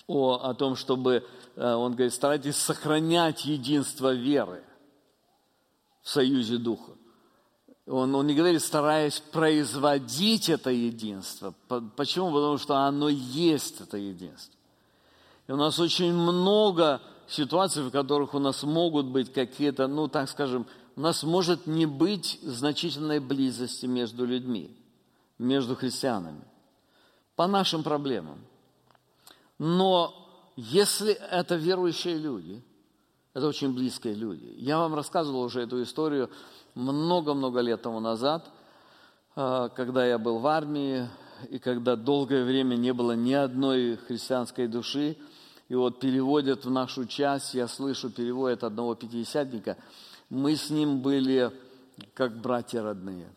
о том, чтобы, он говорит, старайтесь сохранять единство веры в союзе Духа. Он не говорит, стараясь производить это единство. Почему? Потому что оно есть, это единство. И у нас очень много ситуаций, в которых у нас могут быть какие-то, так скажем, у нас может не быть значительной близости между людьми, между христианами, по нашим проблемам. Но если это верующие люди, это очень близкие люди. Я вам рассказывал уже эту историю много-много лет тому назад, когда я был в армии, и когда долгое время не было ни одной христианской души. И вот переводят в нашу часть, я слышу, переводят одного пятидесятника. Мы с ним были как братья родные.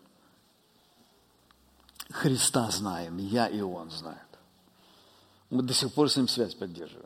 Христа знаем, я и он знают. Мы до сих пор с ним связь поддерживаем.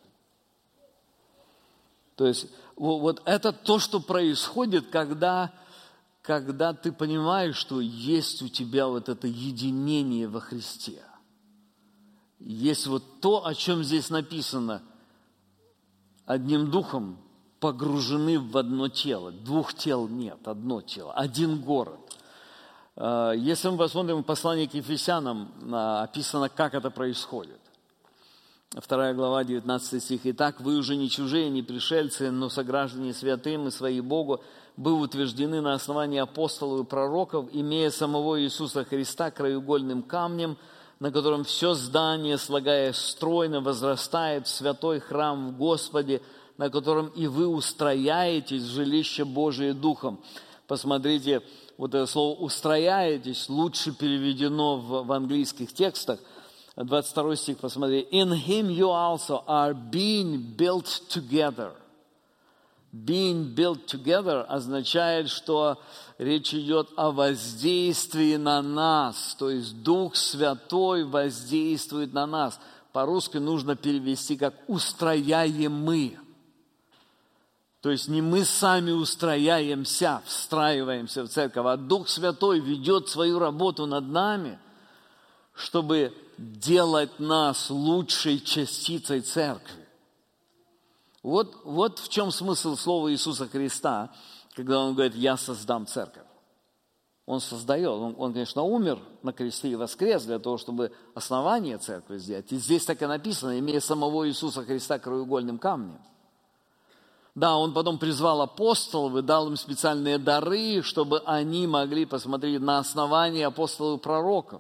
То есть вот это то, что происходит, когда ты понимаешь, что есть у тебя вот это единение во Христе. Есть вот то, о чем здесь написано. Одним духом погружены в одно тело. Двух тел нет, одно тело, один город. Если мы посмотрим послание к Ефесянам, описано, как это происходит. 2 глава, 19 стих. «Итак, вы уже не чужие, не пришельцы, но сограждане святым и свои Богу, были утверждены на основании апостолов и пророков, имея самого Иисуса Христа краеугольным камнем, на котором все здание, слагаясь стройно, возрастает в святой храм в Господе, на котором и вы устрояетесь в жилище Божие Духом». Посмотрите, вот это слово «устрояетесь» лучше переведено в английских текстах. 22 стих, посмотри. «In him you also are being built together». Being built together означает, что речь идет о воздействии на нас. То есть Дух Святой воздействует на нас. По-русски нужно перевести как «устрояемы». То есть не мы сами устрояемся, встраиваемся в церковь, а Дух Святой ведет свою работу над нами, чтобы делать нас лучшей частицей церкви. Вот в чем смысл слова Иисуса Христа, когда Он говорит «Я создам церковь». Он создает, он, конечно, умер на кресте и воскрес для того, чтобы основание церкви сделать. И здесь так и написано, имея самого Иисуса Христа краеугольным камнем. Да, Он потом призвал апостолов и дал им специальные дары, чтобы они могли посмотреть на основание апостолов и пророков.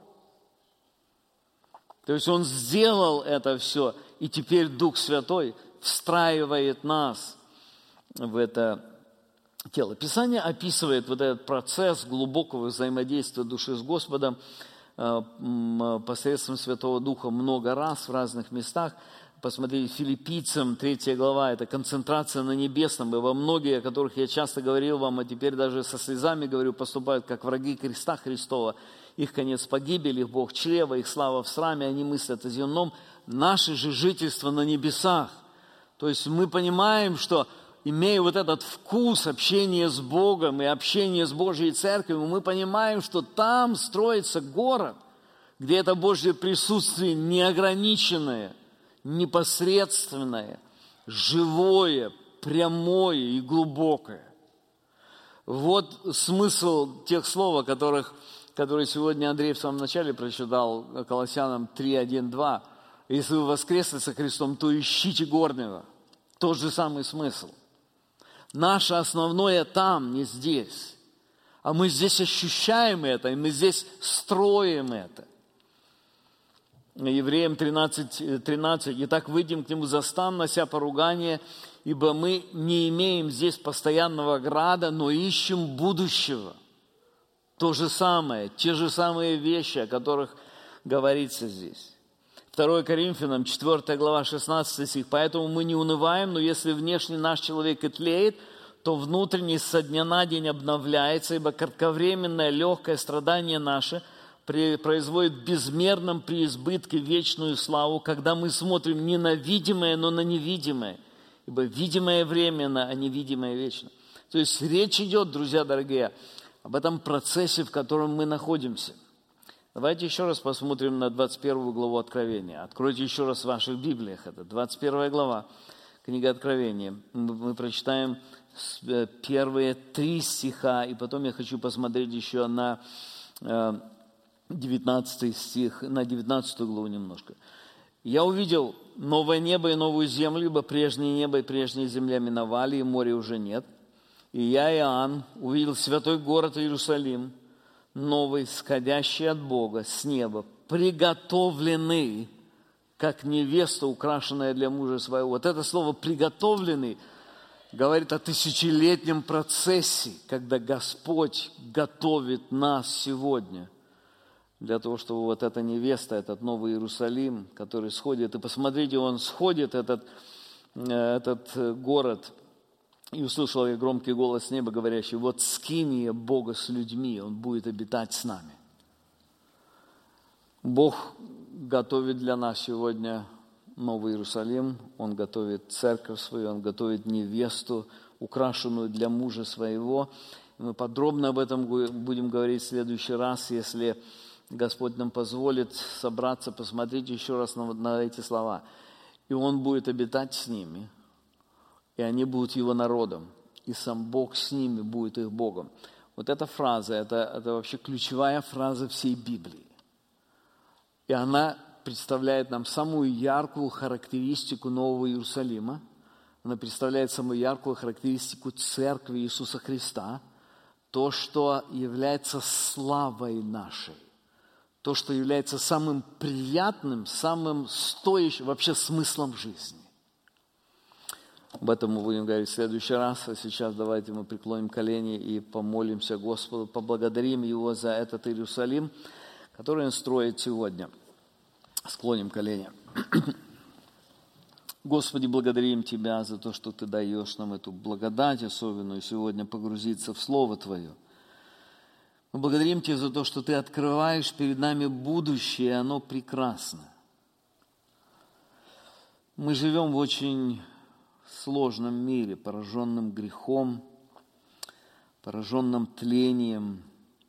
То есть Он сделал это все, и теперь Дух Святой встраивает нас в это тело. Писание описывает вот этот процесс глубокого взаимодействия души с Господом посредством Святого Духа много раз в разных местах. Посмотрите, Филиппийцам 3 глава, это концентрация на небесном, ибо многие, о которых я часто говорил вам, а теперь даже со слезами говорю, поступают как враги креста Христова. Их конец погибель, их Бог чрева, их слава в сраме, они мыслят о земном. Наше же жительство на небесах. То есть мы понимаем, что имея вот этот вкус общения с Богом и общения с Божьей Церковью, мы понимаем, что там строится город, где это Божье присутствие неограниченное, непосредственное, живое, прямое и глубокое. Вот смысл тех слов, которые сегодня Андрей в самом начале прочитал, Колоссянам 3, 1, 2. Если вы воскресли со Христом, то ищите горнего. Тот же самый смысл. Наше основное там, не здесь. А мы здесь ощущаем это, и мы здесь строим это. Евреям 13. «Итак, выйдем к нему за стан, нося поругание, ибо мы не имеем здесь постоянного града, но ищем будущего». То же самое, те же самые вещи, о которых говорится здесь. 2 Коринфянам, 4 глава, 16 стих. «Поэтому мы не унываем, но если внешний наш человек и тлеет, то внутренний со дня на день обновляется, ибо кратковременное легкое страдание наше производит в безмерном преизбытке вечную славу, когда мы смотрим не на видимое, но на невидимое. Ибо видимое временно, а невидимое вечно». То есть речь идет, друзья дорогие, об этом процессе, в котором мы находимся. Давайте еще раз посмотрим на 21 главу Откровения. Откройте еще раз в ваших Библиях. Это 21 глава, книга Откровения. Мы прочитаем первые 3 стиха, и потом я хочу посмотреть еще на 19 стих, на 19 главу немножко. «Я увидел новое небо и новую землю, ибо прежнее небо и прежняя земля миновали, и моря уже нет. И я, Иоанн, увидел святой город Иерусалим, новый, сходящий от Бога с неба, приготовленный, как невеста, украшенная для мужа своего». Вот это слово «приготовленный» говорит о тысячелетнем процессе, когда Господь готовит нас сегодня для того, чтобы вот эта невеста, этот новый Иерусалим, который сходит, и посмотрите, он сходит, этот город, и услышал я громкий голос с неба, говорящий: вот скиния Бога с людьми, Он будет обитать с нами. Бог готовит для нас сегодня Новый Иерусалим, Он готовит церковь свою, Он готовит невесту, украшенную для мужа своего. Мы подробно об этом будем говорить в следующий раз, если Господь нам позволит собраться, посмотреть еще раз на эти слова. И Он будет обитать с ними, и они будут Его народом, и сам Бог с ними будет их Богом. Вот эта фраза, это вообще ключевая фраза всей Библии. И она представляет нам самую яркую характеристику Нового Иерусалима. Она представляет самую яркую характеристику Церкви Иисуса Христа. То, что является славой нашей. То, что является самым приятным, самым стоящим вообще смыслом жизни. Об этом мы будем говорить в следующий раз. А сейчас давайте мы преклоним колени и помолимся Господу, поблагодарим Его за этот Иерусалим, который Он строит сегодня. Склоним колени. Господи, благодарим Тебя за то, что Ты даешь нам эту благодать особенную сегодня погрузиться в Слово Твое. Мы благодарим Тебя за то, что Ты открываешь перед нами будущее, и оно прекрасно. Мы живем в очень сложном мире, пораженном грехом, пораженном тлением.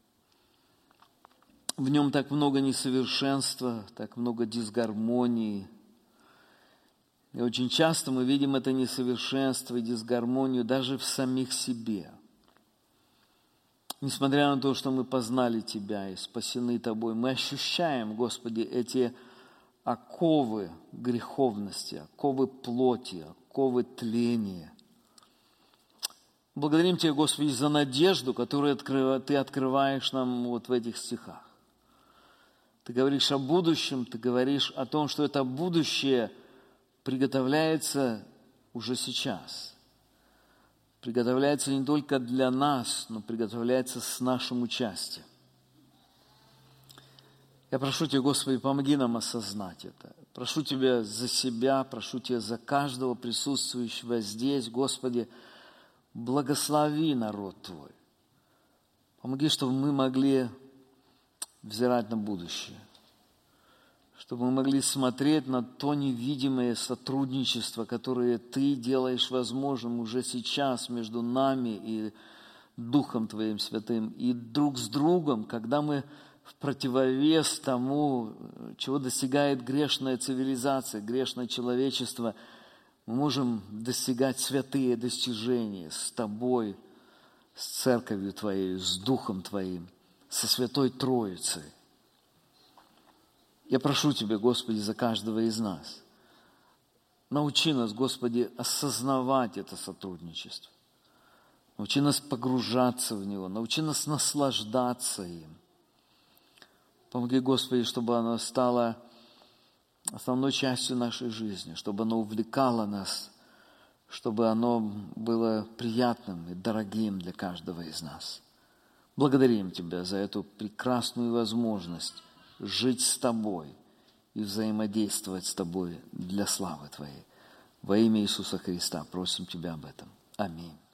В нем так много несовершенства, так много дисгармонии. И очень часто мы видим это несовершенство и дисгармонию даже в самих себе. Несмотря на то, что мы познали Тебя и спасены Тобой, мы ощущаем, Господи, эти оковы греховности, оковы плоти, оковы тления. Благодарим Тебя, Господи, за надежду, которую Ты открываешь нам вот в этих стихах. Ты говоришь о будущем, Ты говоришь о том, что это будущее приготовляется уже сейчас. Приготовляется не только для нас, но приготовляется с нашим участием. Я прошу Тебя, Господи, помоги нам осознать это. Прошу Тебя за себя, прошу Тебя за каждого присутствующего здесь, Господи, благослови народ Твой. Помоги, чтобы мы могли взирать на будущее, чтобы мы могли смотреть на то невидимое сотрудничество, которое Ты делаешь возможным уже сейчас между нами и Духом Твоим Святым, и друг с другом, когда мы в противовес тому, чего достигает грешная цивилизация, грешное человечество, мы можем достигать святые достижения с Тобой, с Церковью Твоей, с Духом Твоим, со Святой Троицей. Я прошу Тебя, Господи, за каждого из нас. Научи нас, Господи, осознавать это сотрудничество. Научи нас погружаться в него, научи нас наслаждаться им. Помоги, Господи, чтобы оно стало основной частью нашей жизни, чтобы оно увлекало нас, чтобы оно было приятным и дорогим для каждого из нас. Благодарим Тебя за эту прекрасную возможность жить с Тобой и взаимодействовать с Тобой для славы Твоей. Во имя Иисуса Христа просим Тебя об этом. Аминь.